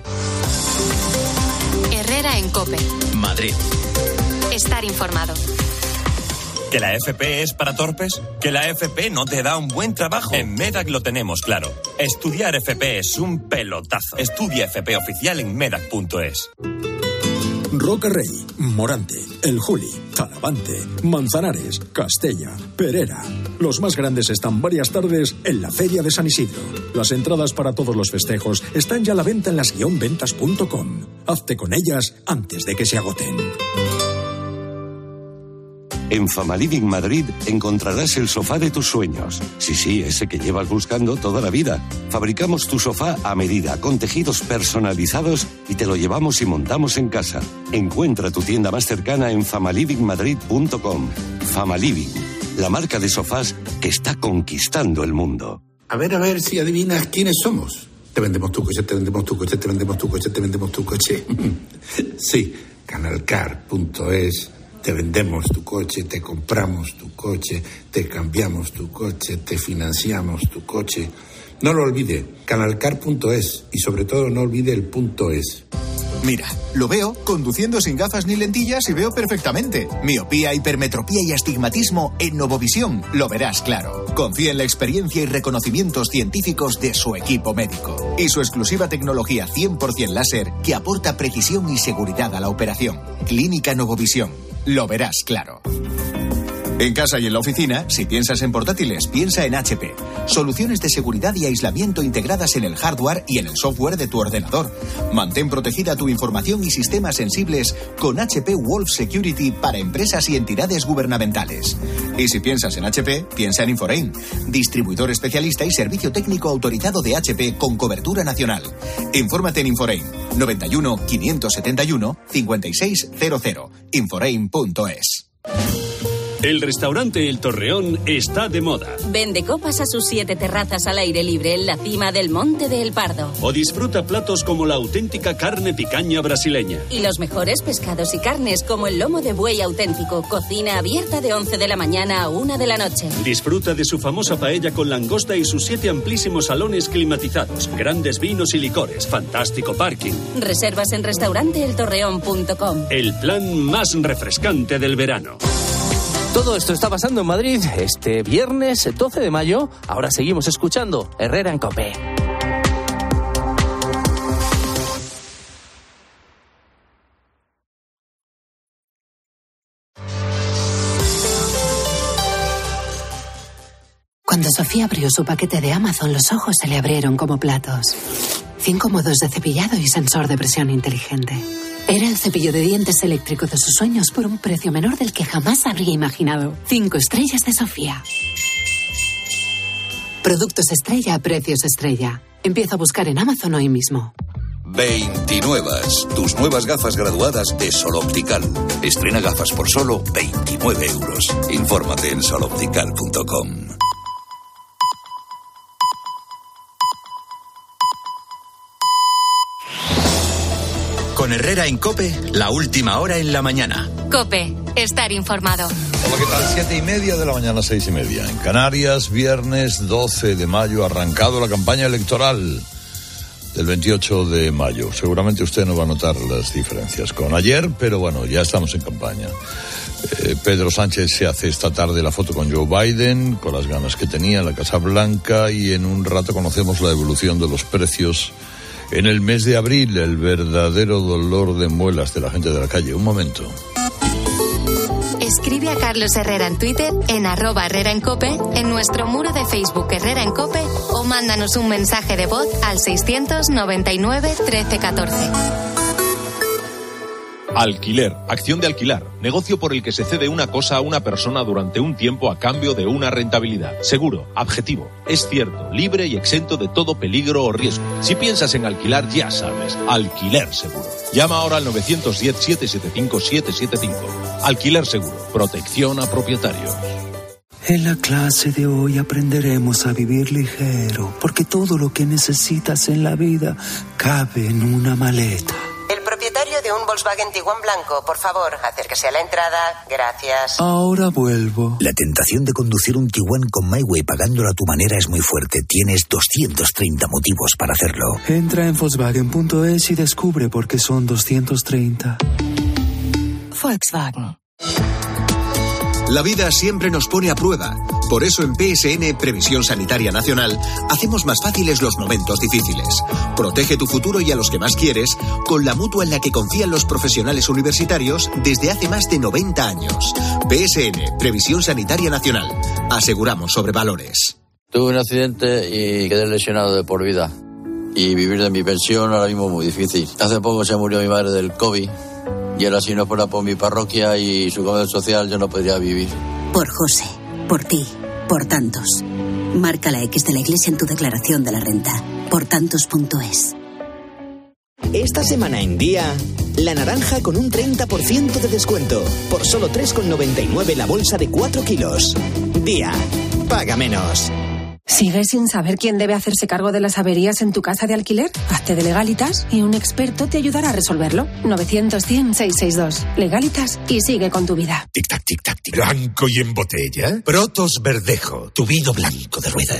Herrera en COPE. Madrid. Estar informado. ¿Que la F P es para torpes? ¿Que la F P no te da un buen trabajo? En Medac lo tenemos claro. Estudiar F P es un pelotazo. Estudia F P oficial en medac punto es. Roca Rey, Morante, El Juli, Talavante, Manzanares, Castella, Perera. Los más grandes están varias tardes en la Feria de San Isidro. Las entradas para todos los festejos están ya a la venta en las guion ventas punto com. Hazte con ellas antes de que se agoten. En Famaliving Madrid encontrarás el sofá de tus sueños. Sí, sí, ese que llevas buscando toda la vida. Fabricamos tu sofá a medida, con tejidos personalizados y te lo llevamos y montamos en casa. Encuentra tu tienda más cercana en famaliving madrid punto com. Famaliving, la marca de sofás que está conquistando el mundo. A ver, a ver si adivinas quiénes somos. Te vendemos tu coche, te vendemos tu coche, te vendemos tu coche, te vendemos tu coche. Sí, canalcar punto es. Te vendemos tu coche, te compramos tu coche, te cambiamos tu coche, te financiamos tu coche. No lo olvide, canalcar punto es y sobre todo no olvide el punto es. Mira, lo veo conduciendo sin gafas ni lentillas y veo perfectamente. Miopía, hipermetropía y astigmatismo en Novovisión. Lo verás claro. Confía en la experiencia y reconocimientos científicos de su equipo médico. Y su exclusiva tecnología cien por ciento láser que aporta precisión y seguridad a la operación. Clínica Novovisión. Lo verás claro. En casa y en la oficina, si piensas en portátiles, piensa en H P. Soluciones de seguridad y aislamiento integradas en el hardware y en el software de tu ordenador. Mantén protegida tu información y sistemas sensibles con H P Wolf Security para empresas y entidades gubernamentales. Y si piensas en H P, piensa en Inforein, distribuidor especialista y servicio técnico autorizado de H P con cobertura nacional. Infórmate en Inforein, noventa y uno, quinientos setenta y uno, cincuenta y seis cero cero. inforein punto es. El restaurante El Torreón está de moda. Vende copas a sus siete terrazas al aire libre en la cima del Monte de El Pardo. O disfruta platos como la auténtica carne picaña brasileña. Y los mejores pescados y carnes como el lomo de buey auténtico. Cocina abierta de once de la mañana a una de la noche. Disfruta de su famosa paella con langosta y sus siete amplísimos salones climatizados. Grandes vinos y licores. Fantástico parking. Reservas en restaurante el torreón punto com. El plan más refrescante del verano. Todo esto está pasando en Madrid este viernes doce de mayo. Ahora seguimos escuchando Herrera en COPE. Cuando Sofía abrió su paquete de Amazon, los ojos se le abrieron como platos. Cinco modos de cepillado y sensor de presión inteligente. Era el cepillo de dientes eléctrico de sus sueños por un precio menor del que jamás habría imaginado. Cinco estrellas de Sofía. Productos estrella a precios estrella. Empieza a buscar en Amazon hoy mismo. veintinueve. Tus nuevas gafas graduadas de Sol Optical. Estrena gafas por solo veintinueve euros. Infórmate en sol optical punto com. Con Herrera en COPE, la última hora en la mañana. COPE, estar informado. Hola, ¿qué tal? Siete y media de la mañana, seis y media. En Canarias, viernes doce de mayo, arrancado la campaña electoral del veintiocho de mayo. Seguramente usted no va a notar las diferencias con ayer, pero bueno, ya estamos en campaña. Eh, Pedro Sánchez se hace esta tarde la foto con Joe Biden, con las ganas que tenía en la Casa Blanca, y en un rato conocemos la evolución de los precios en el mes de abril, el verdadero dolor de muelas de la gente de la calle. Un momento. Escribe a Carlos Herrera en Twitter, en arroba Herrera en Cope, en nuestro muro de Facebook Herrera en Cope, o mándanos un mensaje de voz al seiscientos noventa y nueve trece catorce. Alquiler, acción de alquilar, negocio por el que se cede una cosa a una persona durante un tiempo a cambio de una rentabilidad. Seguro, objetivo, es cierto, libre y exento de todo peligro o riesgo. Si piensas en alquilar, ya sabes, Alquiler Seguro. Llama ahora al nueve uno cero, siete siete cinco, siete siete cinco. Alquiler Seguro, protección a propietarios. En la clase de hoy aprenderemos a vivir ligero, porque todo lo que necesitas en la vida cabe en una maleta. El propietario de un Volkswagen Tiguan blanco, por favor, acérquese a la entrada. Gracias. Ahora vuelvo. La tentación de conducir un Tiguan con MyWay pagándolo a tu manera es muy fuerte. Tienes doscientos treinta motivos para hacerlo. Entra en Volkswagen punto es y descubre por qué son doscientos treinta. Volkswagen. La vida siempre nos pone a prueba. Por eso en P S N Previsión Sanitaria Nacional hacemos más fáciles los momentos difíciles. Protege tu futuro y a los que más quieres con la mutua en la que confían los profesionales universitarios desde hace más de noventa años. P S N Previsión Sanitaria Nacional. Aseguramos sobre valores. Tuve un accidente y quedé lesionado de por vida. Y vivir de mi pensión ahora mismo es muy difícil. Hace poco se murió mi madre del COVID. Y ahora si no fuera por mi parroquia y su comedor social yo no podría vivir. Por José, por ti, por tantos. Marca la X de la Iglesia en tu declaración de la renta. por tantos punto es. Esta semana en Día, la naranja con un treinta por ciento de descuento. Por solo tres con noventa y nueve la bolsa de cuatro kilos. Día, paga menos. ¿Sigues sin saber quién debe hacerse cargo de las averías en tu casa de alquiler? Hazte de Legalitas y un experto te ayudará a resolverlo. novecientos cien seiscientos sesenta y dos. Legalitas y sigue con tu vida. Tic-tac, tic-tac, tic. ¿Blanco y en botella? Protos Verdejo, tu vino blanco de rueda.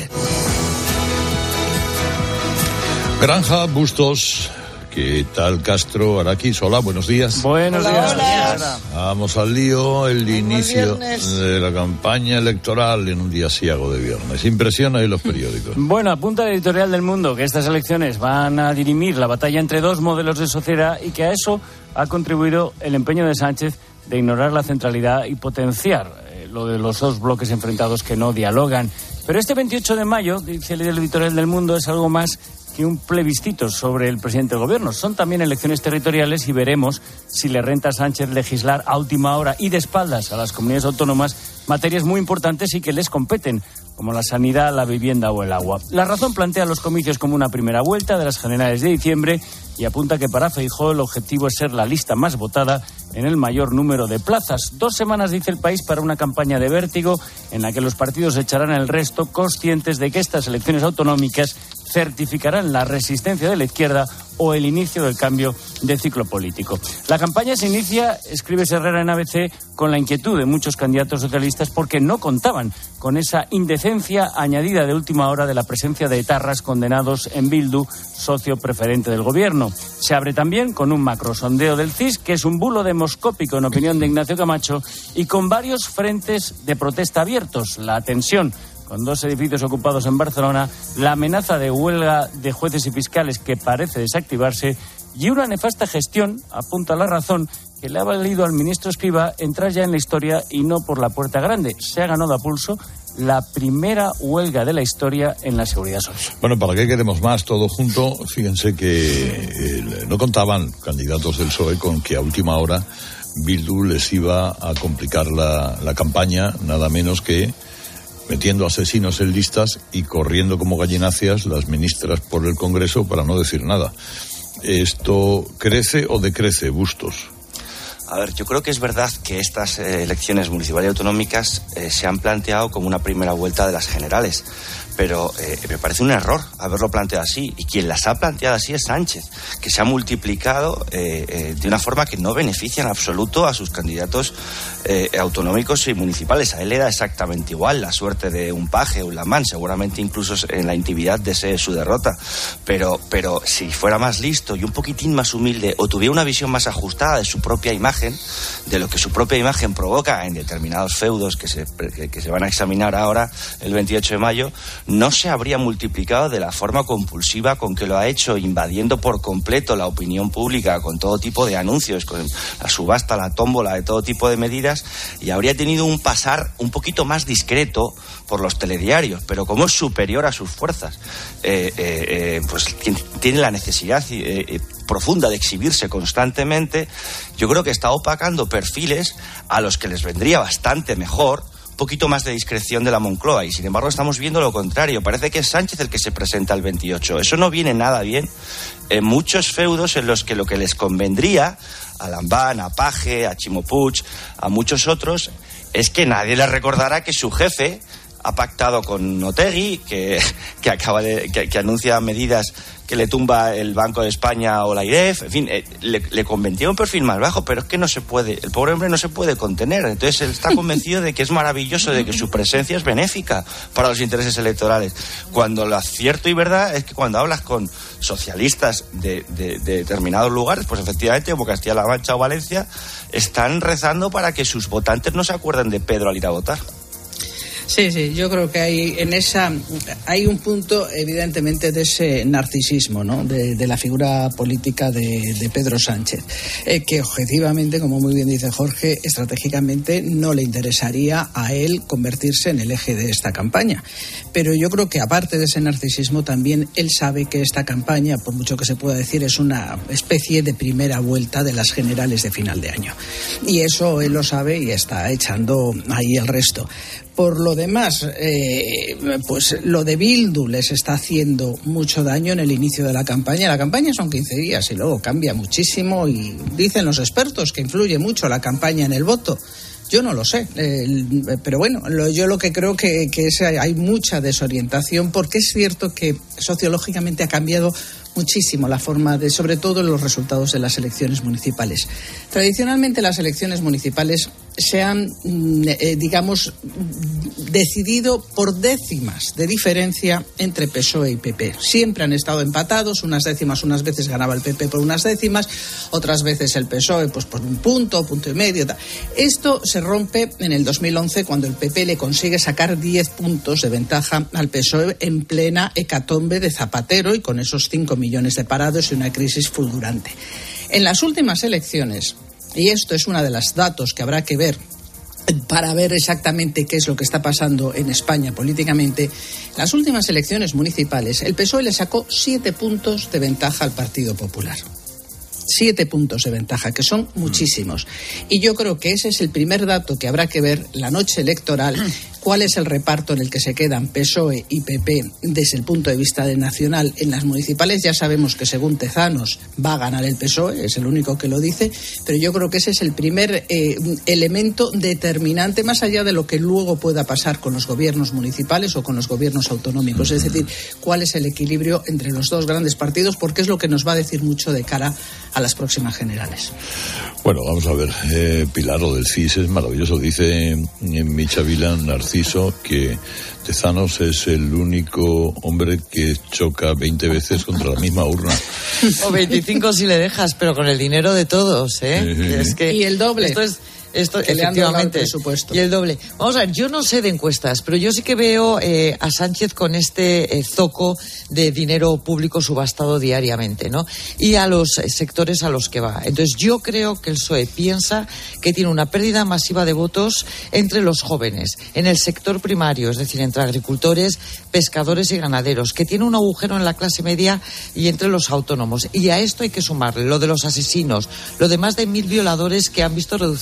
Granja Bustos. ¿Qué tal, Castro, Araquis? Hola, buenos días. Buenos hola, días. Hola. Vamos al lío, el inicio de la campaña electoral en un día ciago de viernes. Impresiona ahí los periódicos. Bueno, apunta el editorial del Mundo que estas elecciones van a dirimir la batalla entre dos modelos de sociedad y que a eso ha contribuido el empeño de Sánchez de ignorar la centralidad y potenciar eh, lo de los dos bloques enfrentados que no dialogan. Pero este veintiocho de mayo, dice el editorial del Mundo, es algo más que un plebiscito sobre el presidente del gobierno. Son también elecciones territoriales y veremos si le renta a Sánchez legislar a última hora y de espaldas a las comunidades autónomas materias muy importantes y que les competen, como la sanidad, la vivienda o el agua. La Razón plantea los comicios como una primera vuelta de las generales de diciembre y apunta que para Feijóo el objetivo es ser la lista más votada en el mayor número de plazas. Dos semanas, dice El País, para una campaña de vértigo en la que los partidos echarán el resto, conscientes de que estas elecciones autonómicas certificarán la resistencia de la izquierda o el inicio del cambio de ciclo político. La campaña se inicia, escribe Herrera en A B C, con la inquietud de muchos candidatos socialistas porque no contaban con esa indecencia añadida de última hora de la presencia de etarras condenados en Bildu, socio preferente del gobierno. Se abre también con un macrosondeo del C I S, que es un bulo demoscópico en opinión de Ignacio Camacho, y con varios frentes de protesta abiertos. La tensión con dos edificios ocupados en Barcelona, la amenaza de huelga de jueces y fiscales que parece desactivarse y una nefasta gestión, apunta La Razón, que le ha valido al ministro Escrivá entrar ya en la historia y no por la puerta grande. Se ha ganado a pulso la primera huelga de la historia en la Seguridad Social. Bueno, ¿para qué queremos más? Todo junto, fíjense que eh, no contaban candidatos del P S O E con que a última hora Bildu les iba a complicar la, la campaña, nada menos que metiendo asesinos en listas y corriendo como gallináceas las ministras por el Congreso para no decir nada. ¿Esto crece o decrece, Bustos? A ver, yo creo que es verdad que estas eh, elecciones municipales y autonómicas eh, se han planteado como una primera vuelta de las generales, pero eh, me parece un error haberlo planteado así, y quien las ha planteado así es Sánchez, que se ha multiplicado eh, eh, de una forma que no beneficia en absoluto a sus candidatos eh, autonómicos y municipales. A él le da exactamente igual la suerte de un Paje o un Lamán, seguramente incluso en la intimidad de ese, su derrota, pero, pero si fuera más listo y un poquitín más humilde, o tuviera una visión más ajustada de su propia imagen, de lo que su propia imagen provoca en determinados feudos que se, que, que se van a examinar ahora el veintiocho de mayo, no se habría multiplicado de la forma compulsiva con que lo ha hecho, invadiendo por completo la opinión pública con todo tipo de anuncios, con la subasta, la tómbola, de todo tipo de medidas, y habría tenido un pasar un poquito más discreto por los telediarios, pero como es superior a sus fuerzas, eh, eh, eh, pues tiene la necesidad eh, eh, profunda de exhibirse constantemente. Yo creo que está opacando perfiles a los que les vendría bastante mejor un poquito más de discreción de la Moncloa, y sin embargo estamos viendo lo contrario. Parece que es Sánchez el que se presenta el veintiocho. Eso no viene nada bien en muchos feudos en los que lo que les convendría a Lambán, a Paje, a Chimo Puig, a muchos otros, es que nadie les recordara que su jefe ha pactado con Otegi, que, que acaba de, que, que anuncia medidas que le tumba el Banco de España o la I R E F, en fin, eh, le, le convenció un perfil más bajo, pero es que no se puede, el pobre hombre no se puede contener. Entonces él está convencido de que es maravilloso, de que su presencia es benéfica para los intereses electorales, cuando lo cierto y verdad es que cuando hablas con socialistas de, de, de determinados lugares, pues efectivamente, como Castilla-La Mancha o Valencia, están rezando para que sus votantes no se acuerden de Pedro al ir a votar. Sí, sí, yo creo que hay en esa hay un punto evidentemente de ese narcisismo, ¿no? De, de la figura política de, de Pedro Sánchez, eh, que objetivamente, como muy bien dice Jorge, estratégicamente no le interesaría a él convertirse en el eje de esta campaña. Pero yo creo que aparte de ese narcisismo también él sabe que esta campaña, por mucho que se pueda decir, es una especie de primera vuelta de las generales de final de año. Y eso él lo sabe y está echando ahí el resto. Por lo demás, eh, pues lo de Bildu les está haciendo mucho daño en el inicio de la campaña. La campaña son quince días y luego cambia muchísimo, y dicen los expertos que influye mucho la campaña en el voto. Yo no lo sé, eh, pero bueno, lo, yo lo que creo que, que es, hay mucha desorientación, porque es cierto que sociológicamente ha cambiado muchísimo la forma de, sobre todo los resultados de las elecciones municipales. Tradicionalmente las elecciones municipales se han, eh, digamos, decidido por décimas de diferencia entre P S O E y P P. Siempre han estado empatados, unas décimas, unas veces ganaba el P P por unas décimas, otras veces el P S O E pues por un punto, punto y medio. Tal. Esto se rompe en el dos mil once, cuando el P P le consigue sacar diez puntos de ventaja al P S O E en plena hecatombe de Zapatero, y con esos cinco millones de parados y una crisis fulgurante. En las últimas elecciones, y esto es uno de los datos que habrá que ver para ver exactamente qué es lo que está pasando en España políticamente, las últimas elecciones municipales, el P S O E le sacó siete puntos de ventaja al Partido Popular. Siete puntos de ventaja, que son muchísimos. Y yo creo que ese es el primer dato que habrá que ver la noche electoral, cuál es el reparto en el que se quedan P S O E y P P desde el punto de vista de nacional. En las municipales ya sabemos que según Tezanos va a ganar el P S O E, es el único que lo dice, pero yo creo que ese es el primer eh, elemento determinante, más allá de lo que luego pueda pasar con los gobiernos municipales o con los gobiernos autonómicos. Es decir, cuál es el equilibrio entre los dos grandes partidos, porque es lo que nos va a decir mucho de cara a las próximas generales. Bueno, vamos a ver, eh, Pilar, lo del C I S es maravilloso. Dice en Micha Vila Narciso que Tezanos es el único hombre que choca veinte veces contra la misma urna. O veinticinco si le dejas, pero con el dinero de todos, ¿eh? Eh, es que y el doble. Esto es... Esto, que efectivamente, el y el doble. Vamos a ver, yo no sé de encuestas, pero yo sí que veo eh, a Sánchez con este eh, zoco de dinero público subastado diariamente, ¿no? Y a los eh, sectores a los que va. Entonces yo creo que el P S O E piensa que tiene una pérdida masiva de votos entre los jóvenes, en el sector primario, es decir, entre agricultores, pescadores y ganaderos, que tiene un agujero en la clase media y entre los autónomos. Y a esto hay que sumarle lo de los asesinos, lo de más de mil violadores que han visto reducidas sus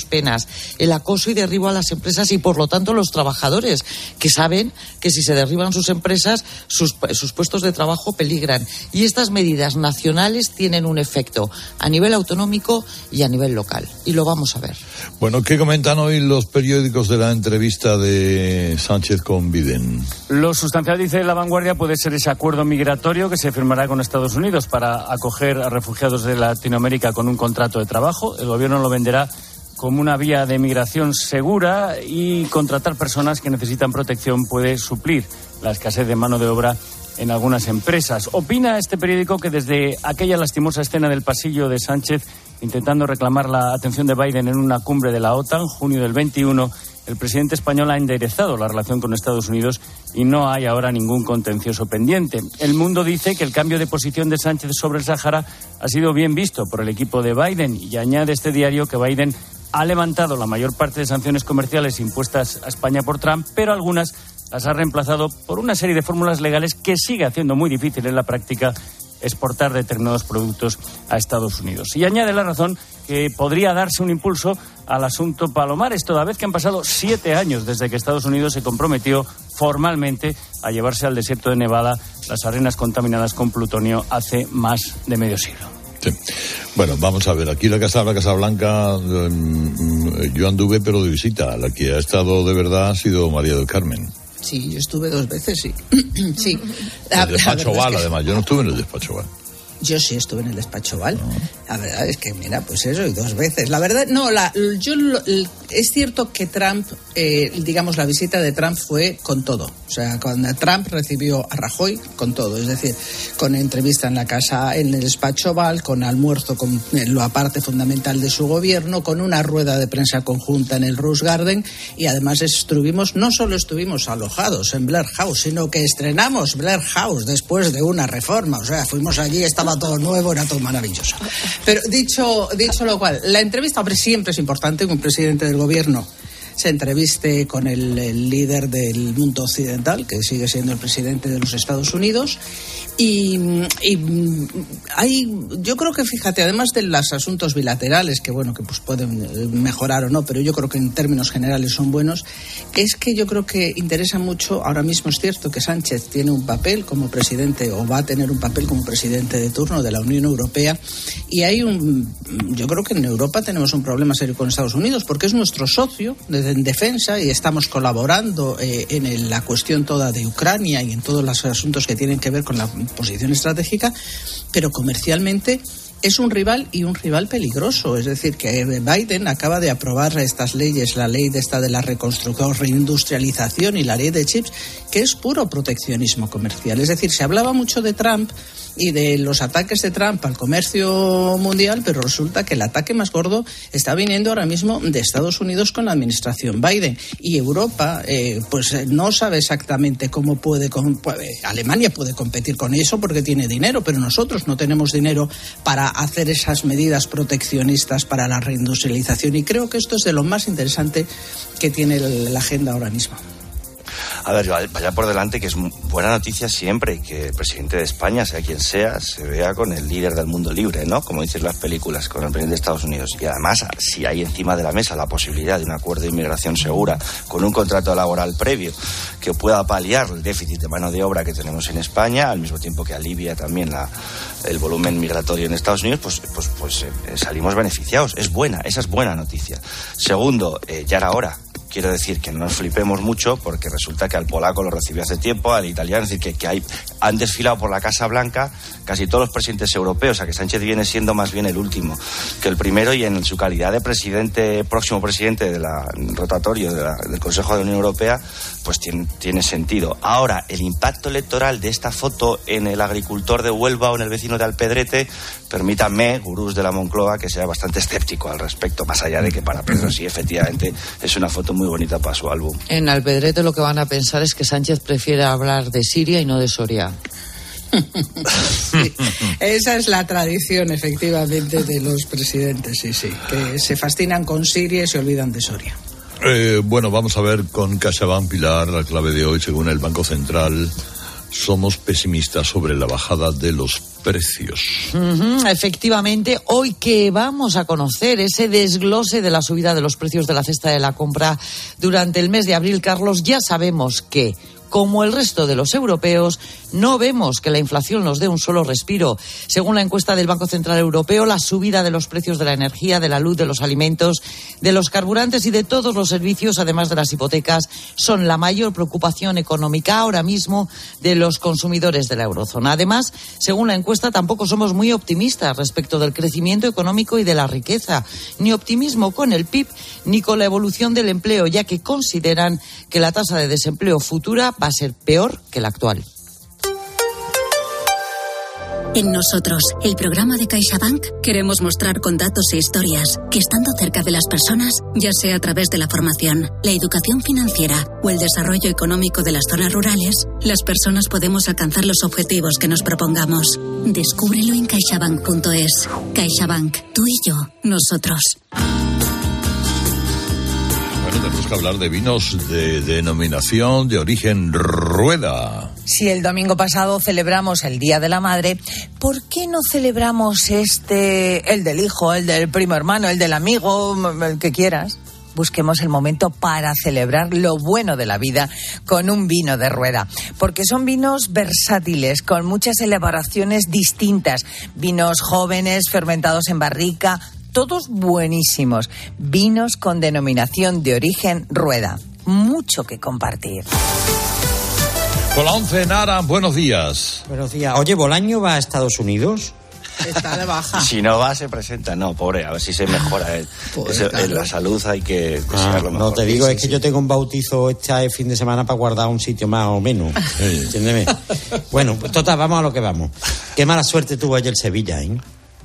penas, el acoso y derribo a las empresas y, por lo tanto, los trabajadores, que saben que si se derriban sus empresas, sus, sus puestos de trabajo peligran. Y estas medidas nacionales tienen un efecto a nivel autonómico y a nivel local. Y lo vamos a ver. Bueno, ¿qué comentan hoy los periódicos de la entrevista de Sánchez con Biden? Lo sustancial, dice La Vanguardia, puede ser ese acuerdo migratorio que se firmará con Estados Unidos para acoger a refugiados de Latinoamérica con un contrato de trabajo. El gobierno lo venderá como una vía de migración segura y contratar personas que necesitan protección puede suplir la escasez de mano de obra en algunas empresas. Opina este periódico que desde aquella lastimosa escena del pasillo de Sánchez intentando reclamar la atención de Biden en una cumbre de la OTAN, junio del veintiuno, el presidente español ha enderezado la relación con Estados Unidos y no hay ahora ningún contencioso pendiente. El Mundo dice que el cambio de posición de Sánchez sobre el Sáhara ha sido bien visto por el equipo de Biden y añade este diario que Biden ha levantado la mayor parte de sanciones comerciales impuestas a España por Trump, pero algunas las ha reemplazado por una serie de fórmulas legales que sigue haciendo muy difícil en la práctica exportar determinados productos a Estados Unidos. Y añade La Razón que podría darse un impulso al asunto Palomares, toda vez que han pasado siete años desde que Estados Unidos se comprometió formalmente a llevarse al desierto de Nevada las arenas contaminadas con plutonio hace más de medio siglo. Sí. Bueno, vamos a ver, aquí la Casa, la Casa Blanca, eh, yo anduve pero de visita, la que ha estado de verdad ha sido María del Carmen. Sí, yo estuve dos veces, sí. sí. El despacho Oval, es que... además, yo no estuve en el despacho Oval. Yo sí estuve en el despacho Oval. No. La verdad es que, mira, pues eso, y dos veces. La verdad, no, la, yo es cierto que Trump, eh, digamos, la visita de Trump fue con todo. O sea, cuando Trump recibió a Rajoy, con todo. Es decir, con entrevista en la casa, en el despacho Oval, con almuerzo, con la parte fundamental de su gobierno, con una rueda de prensa conjunta en el Rose Garden, y además estuvimos, no solo estuvimos alojados en Blair House, sino que estrenamos Blair House después de una reforma. O sea, fuimos allí, estaba todo nuevo, era todo maravilloso. Pero dicho, dicho lo cual, la entrevista, hombre, siempre es importante que un presidente del gobierno se entreviste con el, el líder del mundo occidental, que sigue siendo el presidente de los Estados Unidos. Y, y hay, yo creo que, fíjate, además de los asuntos bilaterales, que bueno, que pues pueden mejorar o no, pero yo creo que en términos generales son buenos, es que yo creo que interesa mucho, ahora mismo es cierto que Sánchez tiene un papel como presidente, o va a tener un papel como presidente de turno de la Unión Europea, y hay un, yo creo que en Europa tenemos un problema serio con Estados Unidos, porque es nuestro socio desde en defensa y estamos colaborando eh, en el, la cuestión toda de Ucrania y en todos los asuntos que tienen que ver con la posición estratégica, pero comercialmente es un rival y un rival peligroso. Es decir, que Biden acaba de aprobar estas leyes, la ley de esta de la reconstrucción, reindustrialización y la ley de chips, que es puro proteccionismo comercial. Es decir, se hablaba mucho de Trump y de los ataques de Trump al comercio mundial, pero resulta que el ataque más gordo está viniendo ahora mismo de Estados Unidos con la administración Biden. Y Europa, eh, pues no sabe exactamente cómo puede, puede... Alemania puede competir con eso porque tiene dinero, pero nosotros no tenemos dinero para hacer esas medidas proteccionistas para la reindustrialización. Y creo que esto es de lo más interesante que tiene la agenda ahora mismo. A ver, vaya por delante que es buena noticia siempre que el presidente de España, sea quien sea, se vea con el líder del mundo libre, ¿no? Como dicen las películas, con el presidente de Estados Unidos. Y además, si hay encima de la mesa la posibilidad de un acuerdo de inmigración segura con un contrato laboral previo que pueda paliar el déficit de mano de obra que tenemos en España, al mismo tiempo que alivia también la, el volumen migratorio en Estados Unidos, pues, pues, pues eh, salimos beneficiados. Es buena, esa es buena noticia. Segundo, eh, ya era hora. Quiero decir que no nos flipemos mucho porque resulta que al polaco lo recibió hace tiempo, al italiano, es decir, que, que hay, han desfilado por la Casa Blanca casi todos los presidentes europeos, o sea que Sánchez viene siendo más bien el último que el primero, y en su calidad de presidente, próximo presidente de la rotatorio de la, del Consejo de la Unión Europea, pues tiene, tiene sentido. Ahora, el impacto electoral de esta foto en el agricultor de Huelva o en el vecino de Alpedrete, permítanme, gurús de la Moncloa, que sea bastante escéptico al respecto, más allá de que para Pedro sí, efectivamente, es una foto muy bonita para su álbum. En Alpedrete lo que van a pensar es que Sánchez prefiere hablar de Siria y no de Soria. Sí, esa es la tradición, efectivamente, de los presidentes, sí, sí, que se fascinan con Siria y se olvidan de Soria. Eh, bueno, vamos a ver con CaixaBank, Pilar, la clave de hoy, según el Banco Central, somos pesimistas sobre la bajada de los precios. Uh-huh, efectivamente, hoy que vamos a conocer ese desglose de la subida de los precios de la cesta de la compra durante el mes de abril, Carlos, ya sabemos que, como el resto de los europeos, no vemos que la inflación nos dé un solo respiro. Según la encuesta del Banco Central Europeo, la subida de los precios de la energía, de la luz, de los alimentos, de los carburantes y de todos los servicios, además de las hipotecas, son la mayor preocupación económica ahora mismo de los consumidores de la eurozona. Además, según la encuesta, tampoco somos muy optimistas respecto del crecimiento económico y de la riqueza, ni optimismo con el P I B ni con la evolución del empleo, ya que consideran que la tasa de desempleo futura va a ser peor que la actual. En Nosotros, el programa de CaixaBank, queremos mostrar con datos e historias que estando cerca de las personas, ya sea a través de la formación, la educación financiera o el desarrollo económico de las zonas rurales, las personas podemos alcanzar los objetivos que nos propongamos. Descúbrelo en caixabank punto es. CaixaBank, tú y yo, nosotros. Bueno, tenemos que hablar de vinos de denominación de origen Rueda. Si el domingo pasado celebramos el Día de la Madre, ¿por qué no celebramos este, el del hijo, el del primo hermano, el del amigo, el que quieras? Busquemos el momento para celebrar lo bueno de la vida con un vino de Rueda, porque son vinos versátiles, con muchas elaboraciones distintas, vinos jóvenes, fermentados en barrica, todos buenísimos, vinos con denominación de origen Rueda, mucho que compartir. Con la once, Nara, buenos días. Buenos días. Oye, ¿Bolaño va a Estados Unidos? Está de baja. Si no va, se presenta. No, pobre, a ver si se mejora él. Pobre, es, en la salud hay que ah, lo mejor. No, te digo, sí, es sí, que sí. Yo tengo un bautizo este fin de semana para guardar un sitio más o menos. Sí. Entiéndeme. Bueno, pues total, vamos a lo que vamos. Qué mala suerte tuvo ayer Sevilla, ¿eh?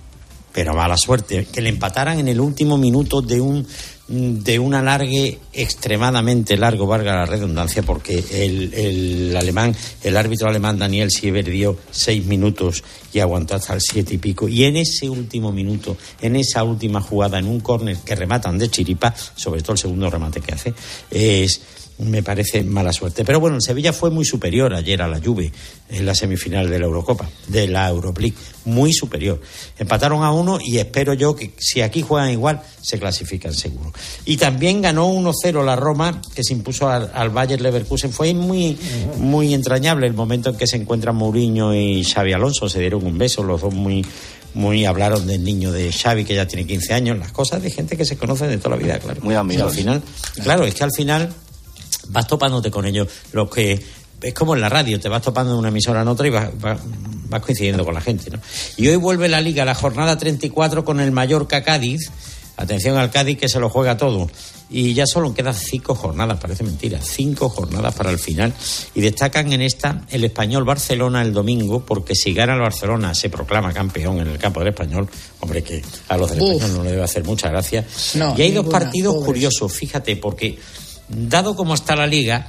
Pero mala suerte. Que le empataran en el último minuto de un de un alargue extremadamente largo, valga la redundancia, porque el, el alemán, el árbitro alemán Daniel Sieber dio seis minutos y aguantó hasta el siete y pico. Y en ese último minuto, en esa última jugada, en un córner que rematan de chiripa, sobre todo el segundo remate que hace, es... me parece mala suerte. Pero bueno, el Sevilla fue muy superior ayer a la Juve en la semifinal de la Eurocopa, de la Europa League, muy superior. Empataron a uno y espero yo que si aquí juegan igual, se clasifican seguro. Y también ganó uno cero la Roma, que se impuso al, al Bayer Leverkusen. Fue muy, muy entrañable el momento en que se encuentran Mourinho y Xabi Alonso, se dieron un beso, los dos muy... Muy hablaron del niño de Xavi, que ya tiene quince años, las cosas de gente que se conoce de toda la vida, claro. Muy amigos. Al final, claro, es que al final vas topándote con ellos. Los que es como en la radio, te vas topando de una emisora en otra y vas, vas, vas coincidiendo con la gente, ¿no? Y hoy vuelve la Liga, la jornada treinta y cuatro con el Mallorca Cádiz. Atención al Cádiz, que se lo juega todo. Y ya solo quedan cinco jornadas, parece mentira, cinco jornadas para el final. Y destacan en esta el Español Barcelona el domingo, porque si gana el Barcelona se proclama campeón en el campo del Español. Hombre, que a los del Uf. Español no le debe hacer mucha gracia. No, y hay ninguna, dos partidos pobres. curiosos, fíjate, porque dado como está la Liga,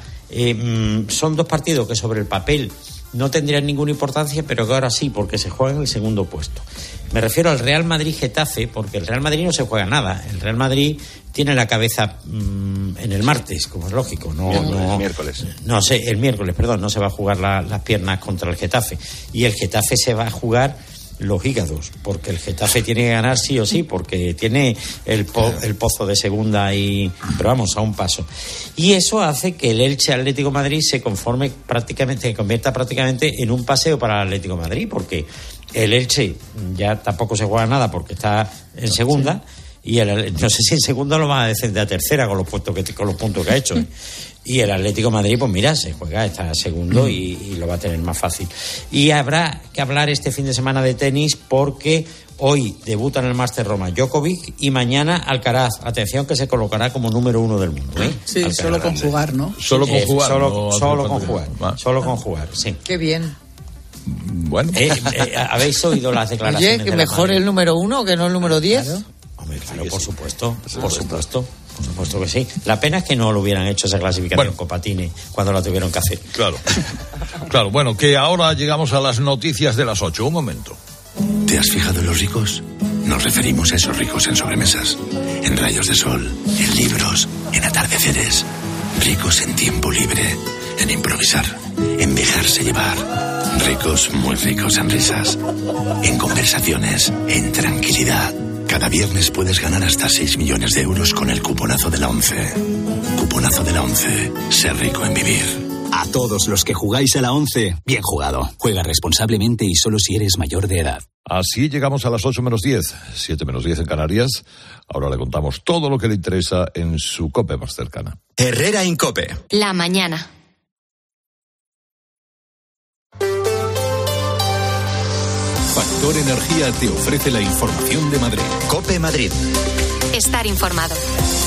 eh, son dos partidos que sobre el papel no tendrían ninguna importancia, pero que ahora sí, porque se juega en el segundo puesto. Me refiero al Real Madrid-Getafe, porque el Real Madrid no se juega nada. El Real Madrid tiene la cabeza mmm, en el martes, como es lógico. No, no, el miércoles. No sé, el miércoles, perdón, no se va a jugar la, las piernas contra el Getafe. Y el Getafe se va a jugar los hígados, porque el Getafe tiene que ganar sí o sí, porque tiene el, po, el pozo de segunda y, pero vamos, a un paso. Y eso hace que el Elche Atlético Madrid se conforme prácticamente, se convierta prácticamente en un paseo para el Atlético Madrid, porque el Elche ya tampoco se juega nada porque está en segunda, y el, no sé si en segunda lo van a descender a tercera con los puestos que, con los puntos que ha hecho, ¿eh? Y el Atlético de Madrid, pues mira, se juega, está segundo y, y lo va a tener más fácil. Y habrá que hablar este fin de semana de tenis, porque hoy debuta en el Master Roma Djokovic y mañana Alcaraz. Atención, que se colocará como número uno del mundo, ¿eh? Sí, Alcaraz solo con jugar, ¿no? Solo con jugar. Eh, solo no, solo con jugar. Va. Solo con jugar, sí. Qué bien. Bueno. Eh, eh, ¿Habéis oído las declaraciones? Oye, que de mejor el número uno que no el número diez. Claro. Hombre, claro, por supuesto, por supuesto. Por supuesto que sí. La pena es que no lo hubieran hecho esa clasificación bueno, con Patini cuando la tuvieron que hacer. Claro. Claro, bueno, que ahora llegamos a las noticias de las ocho. Un momento. ¿Te has fijado en los ricos? Nos referimos a esos ricos en sobremesas, en rayos de sol, en libros, en atardeceres. Ricos en tiempo libre, en improvisar, en dejarse llevar. Ricos, muy ricos en risas, en conversaciones, en tranquilidad. Cada viernes puedes ganar hasta seis millones de euros con el cuponazo de la ONCE. Cuponazo de la ONCE. Ser rico en vivir. A todos los que jugáis a la ONCE, bien jugado. Juega responsablemente y solo si eres mayor de edad. Así llegamos a las ocho menos diez, siete menos diez en Canarias. Ahora le contamos todo lo que le interesa en su COPE más cercana. Herrera Incope. La mañana. Factor Energía te ofrece la información de Madrid. COPE Madrid. Estar informado.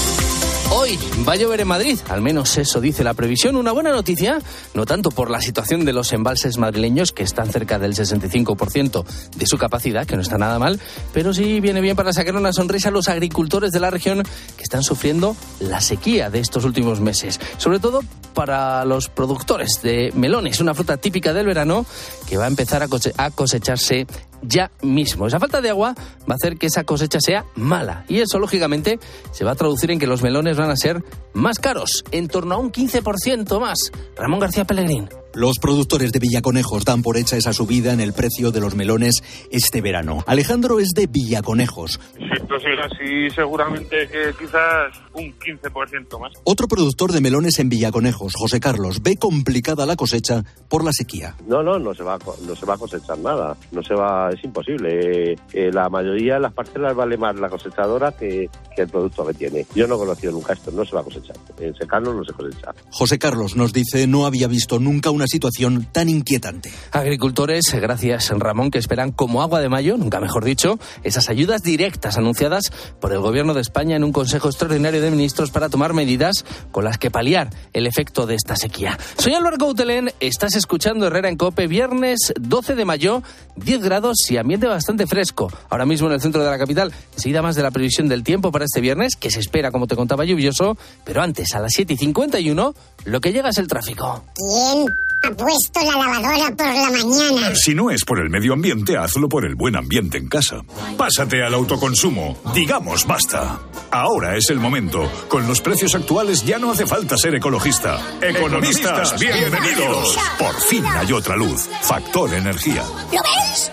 Hoy va a llover en Madrid, al menos eso dice la previsión. Una buena noticia, no tanto por la situación de los embalses madrileños, que están cerca del sesenta y cinco por ciento de su capacidad, que no está nada mal, pero sí viene bien para sacar una sonrisa a los agricultores de la región que están sufriendo la sequía de estos últimos meses. Sobre todo para los productores de melones, una fruta típica del verano que va a empezar a, cose- a cosecharse ya mismo. Esa falta de agua va a hacer que esa cosecha sea mala y eso, lógicamente, se va a traducir en que los melones van a ser más caros, en torno a un quince por ciento más. Ramón García Pellegrín. Los productores de Villaconejos dan por hecha esa subida en el precio de los melones este verano. Alejandro es de Villaconejos. Si esto sigue así, seguramente que quizás un quince por ciento más. Otro productor de melones en Villaconejos, José Carlos, ve complicada la cosecha por la sequía. No, no, no se va, no se va a cosechar nada. No se va, es imposible. Eh, eh, la mayoría de las parcelas vale más la cosechadora que, que el producto que tiene. Yo no he conocido nunca esto, no se va a cosechar. En secano no se cosecha. José Carlos nos dice no había visto nunca una situación tan inquietante. Agricultores, gracias Ramón, que esperan como agua de mayo, nunca mejor dicho, esas ayudas directas anunciadas por el Gobierno de España en un Consejo Extraordinario de Ministros para tomar medidas con las que paliar el efecto de esta sequía. Soy Álvaro Coutelén, estás escuchando Herrera en COPE, viernes doce de mayo, diez grados y ambiente bastante fresco. Ahora mismo en el centro de la capital, enseguida más de la previsión del tiempo para este viernes, que se espera, como te contaba, lluvioso, pero antes, a las siete y cincuenta y uno, lo que llega es el tráfico. ¿Quién ha puesto la lavadora por la mañana? Si no es por el medio ambiente, hazlo por el buen ambiente en casa. Pásate al autoconsumo. Digamos basta. Ahora es el momento. Con los precios actuales ya no hace falta ser ecologista. Economistas, bienvenidos. Por fin hay otra luz. Factor Energía. ¿Lo ves?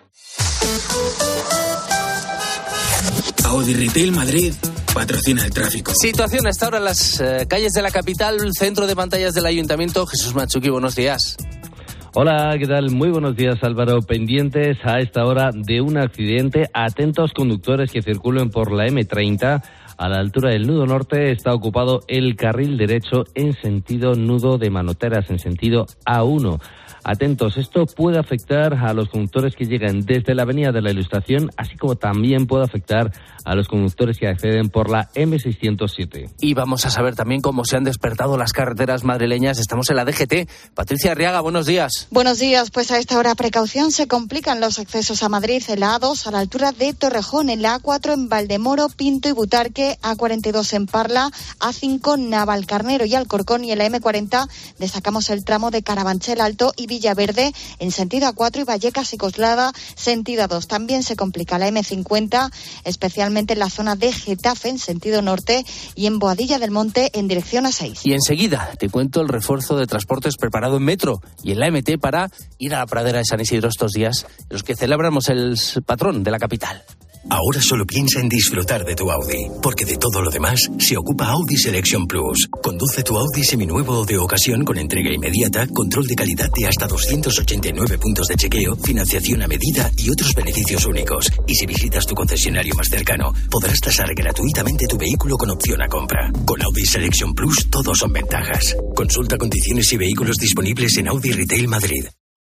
Audi Retail Madrid patrocina el tráfico. Situación hasta ahora en las eh, calles de la capital, centro de pantallas del Ayuntamiento. Jesús Machuki, buenos días. Hola, ¿qué tal? Muy buenos días, Álvaro. Pendientes a esta hora de un accidente. Atentos conductores que circulen por la eme treinta. A la altura del nudo norte está ocupado el carril derecho en sentido nudo de Manoteras, en sentido A uno. Atentos, esto puede afectar a los conductores que lleguen desde la Avenida de la Ilustración, así como también puede afectar a los conductores que acceden por la eme seiscientos siete. Y vamos a saber también cómo se han despertado las carreteras madrileñas. Estamos en la D G T. Patricia Arriaga, buenos días. Buenos días, pues a esta hora precaución, se complican los accesos a Madrid en la A dos a la altura de Torrejón, en la A cuatro en Valdemoro, Pinto y Butarque, A cuarenta y dos en Parla, A cinco Navalcarnero y Alcorcón, y en la eme cuarenta destacamos el tramo de Carabanchel Alto y Villaverde en sentido A cuatro y Vallecas y Coslada sentido A dos. También se complica la eme cincuenta, especialmente en la zona de Getafe en sentido norte y en Boadilla del Monte en dirección A seis. Y enseguida te cuento el refuerzo de transportes preparado en metro y en la eme te para ir a la pradera de San Isidro estos días, en los que celebramos el patrón de la capital. Ahora solo piensa en disfrutar de tu Audi, porque de todo lo demás se ocupa Audi Selection Plus. Conduce tu Audi seminuevo o de ocasión con entrega inmediata, control de calidad de hasta doscientos ochenta y nueve puntos de chequeo, financiación a medida y otros beneficios únicos. Y si visitas tu concesionario más cercano, podrás tasar gratuitamente tu vehículo con opción a compra. Con Audi Selection Plus todos son ventajas. Consulta condiciones y vehículos disponibles en Audi Retail Madrid.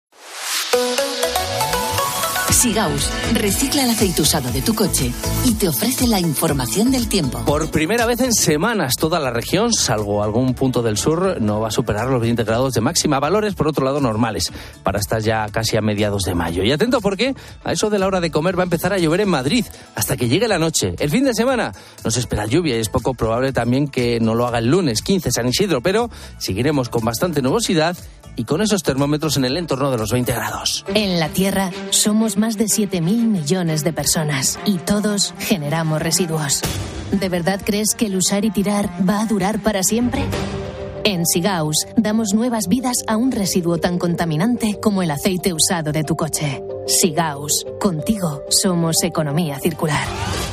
Sigaus recicla el aceite usado de tu coche y te ofrece la información del tiempo. Por primera vez en semanas, toda la región, salvo algún punto del sur, no va a superar los veinte grados de máxima. Valores, por otro lado, normales, para estar ya casi a mediados de mayo. Y atento porque a eso de la hora de comer va a empezar a llover en Madrid hasta que llegue la noche. El fin de semana nos espera lluvia y es poco probable también que no lo haga el lunes quince San Isidro, pero seguiremos con bastante nubosidad y con esos termómetros en el entorno de los veinte grados. En la Tierra somos más de siete mil millones de personas y todos generamos residuos. ¿De verdad crees que el usar y tirar va a durar para siempre? En Sigaus damos nuevas vidas a un residuo tan contaminante como el aceite usado de tu coche. Sigaus, contigo somos economía circular.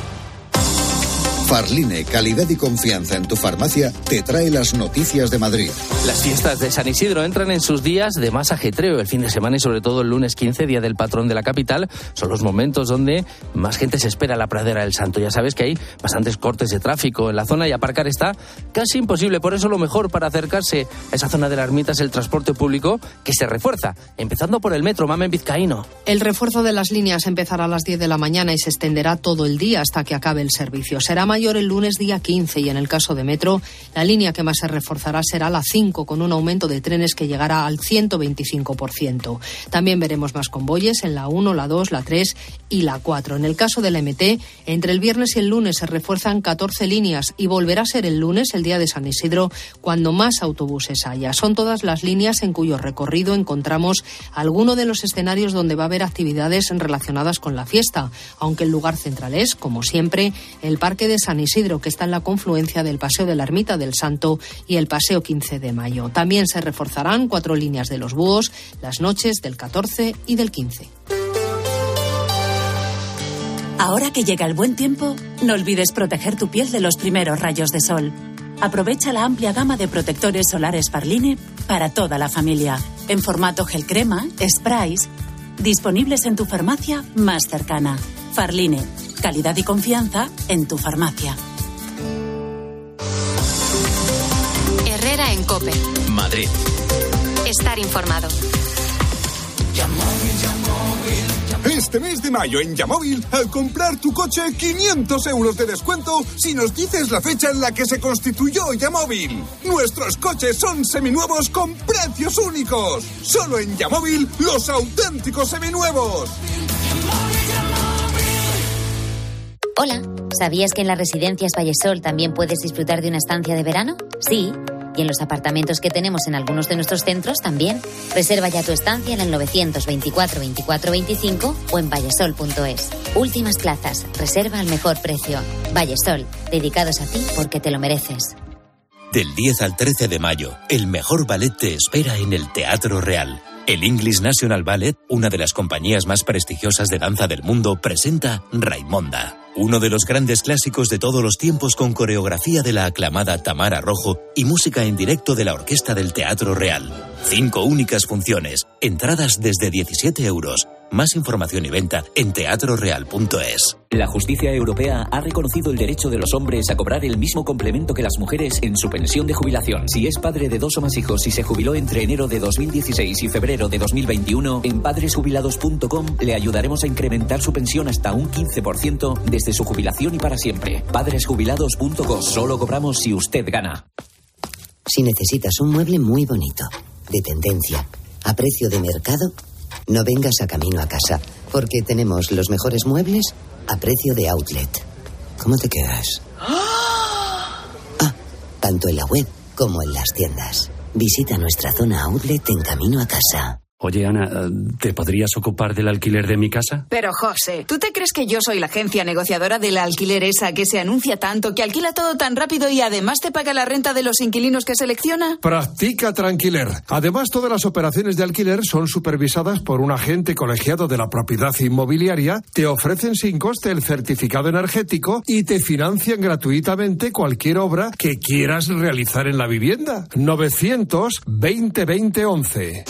Farline, calidad y confianza en tu farmacia, te trae las noticias de Madrid. Las fiestas de San Isidro entran en sus días de más ajetreo. El fin de semana y sobre todo el lunes quince, día del patrón de la capital, son los momentos donde más gente se espera a la pradera del Santo. Ya sabes que hay bastantes cortes de tráfico en la zona y aparcar está casi imposible. Por eso lo mejor para acercarse a esa zona de la ermita es el transporte público, que se refuerza, empezando por el metro Mamen Vizcaíno. El refuerzo de las líneas empezará a las diez de la mañana y se extenderá todo el día hasta que acabe el servicio. Será mayor el lunes día quince y en el caso de metro, la línea que más se reforzará será la cinco, con un aumento de trenes que llegará al ciento veinticinco por ciento. También veremos más convoyes en la uno, la dos, la tres y la cuatro. En el caso de la eme te, entre el viernes y el lunes se refuerzan catorce líneas y volverá a ser el lunes, el día de San Isidro, cuando más autobuses haya. Son todas las líneas en cuyo recorrido encontramos alguno de los escenarios donde va a haber actividades relacionadas con la fiesta, aunque el lugar central es, como siempre, el Parque de San Isidro, que está en la confluencia del Paseo de la Ermita del Santo y el Paseo quince de mayo. También se reforzarán cuatro líneas de los búhos las noches del catorce y del quince. Ahora que llega el buen tiempo, no olvides proteger tu piel de los primeros rayos de sol. Aprovecha la amplia gama de protectores solares Farline para toda la familia, en formato gel crema, sprays, disponibles en tu farmacia más cercana. Farline, calidad y confianza en tu farmacia. Herrera en COPE. Madrid. Estar informado. Este mes de mayo en Yamóvil, al comprar tu coche, quinientos euros de descuento si nos dices la fecha en la que se constituyó Yamóvil. Nuestros coches son seminuevos con precios únicos. Solo en Yamóvil, los auténticos seminuevos. Hola, ¿sabías que en las residencias Vallesol también puedes disfrutar de una estancia de verano? Sí. Y en los apartamentos que tenemos en algunos de nuestros centros también. Reserva ya tu estancia en el novecientos veinticuatro veinticuatro veinticinco o en vallesol punto es. Últimas plazas, reserva al mejor precio. Vallesol, dedicados a ti porque te lo mereces. Del diez al trece de mayo, el mejor ballet te espera en el Teatro Real. El English National Ballet, una de las compañías más prestigiosas de danza del mundo, presenta Raimonda, uno de los grandes clásicos de todos los tiempos, con coreografía de la aclamada Tamara Rojo y música en directo de la Orquesta del Teatro Real. Cinco únicas funciones, entradas desde diecisiete euros. Más información y venta en teatro real punto es. La justicia europea ha reconocido el derecho de los hombres a cobrar el mismo complemento que las mujeres en su pensión de jubilación. Si es padre de dos o más hijos y se jubiló entre enero de dos mil dieciséis y febrero de dos mil veintiuno, en padres jubilados punto com le ayudaremos a incrementar su pensión hasta un quince por ciento desde su jubilación y para siempre. padres jubilados punto com. Solo cobramos si usted gana. Si necesitas un mueble muy bonito, de tendencia, a precio de mercado, no vengas a Camino a Casa, porque tenemos los mejores muebles a precio de outlet. ¿Cómo te quedas? Ah, tanto en la web como en las tiendas. Visita nuestra zona outlet en Camino a Casa. Oye, Ana, ¿te podrías ocupar del alquiler de mi casa? Pero, José, ¿tú te crees que yo soy la agencia negociadora del alquiler esa que se anuncia tanto, que alquila todo tan rápido y además te paga la renta de los inquilinos que selecciona? Practica Tranquiler. Además, todas las operaciones de alquiler son supervisadas por un agente colegiado de la propiedad inmobiliaria, te ofrecen sin coste el certificado energético y te financian gratuitamente cualquier obra que quieras realizar en la vivienda. novecientos veinte veinte once.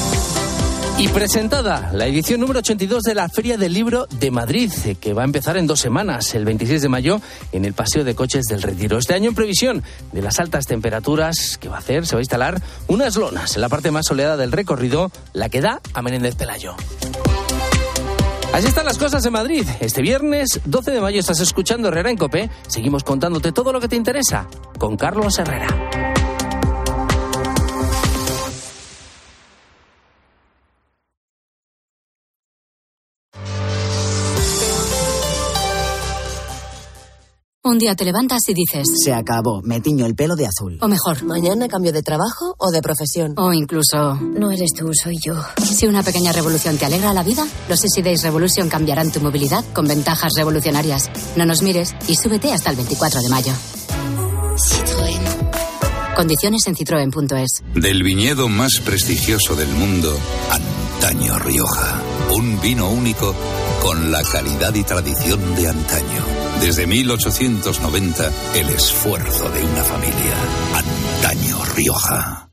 Y presentada la edición número ochenta y dos de la Feria del Libro de Madrid, que va a empezar en dos semanas, el veintiséis de mayo, en el Paseo de Coches del Retiro. Este año, en previsión de las altas temperaturas que va a hacer, se va a instalar unas lonas en la parte más soleada del recorrido, la que da a Menéndez Pelayo. Así están las cosas en Madrid. Este viernes doce de mayo estás escuchando Herrera en COPE. Seguimos contándote todo lo que te interesa con Carlos Herrera. Un día te levantas y dices: se acabó, me tiño el pelo de azul. O mejor, mañana cambio de trabajo o de profesión. O incluso, no eres tú, soy yo. Si una pequeña revolución te alegra la vida, los Easy Days Revolution cambiarán tu movilidad con ventajas revolucionarias. No nos mires y súbete hasta el veinticuatro de mayo. Citroën. Condiciones en citroen punto es. Del viñedo más prestigioso del mundo, Antaño Rioja. Un vino único con la calidad y tradición de antaño. Desde mil ochocientos noventa, el esfuerzo de una familia. Antaño Rioja.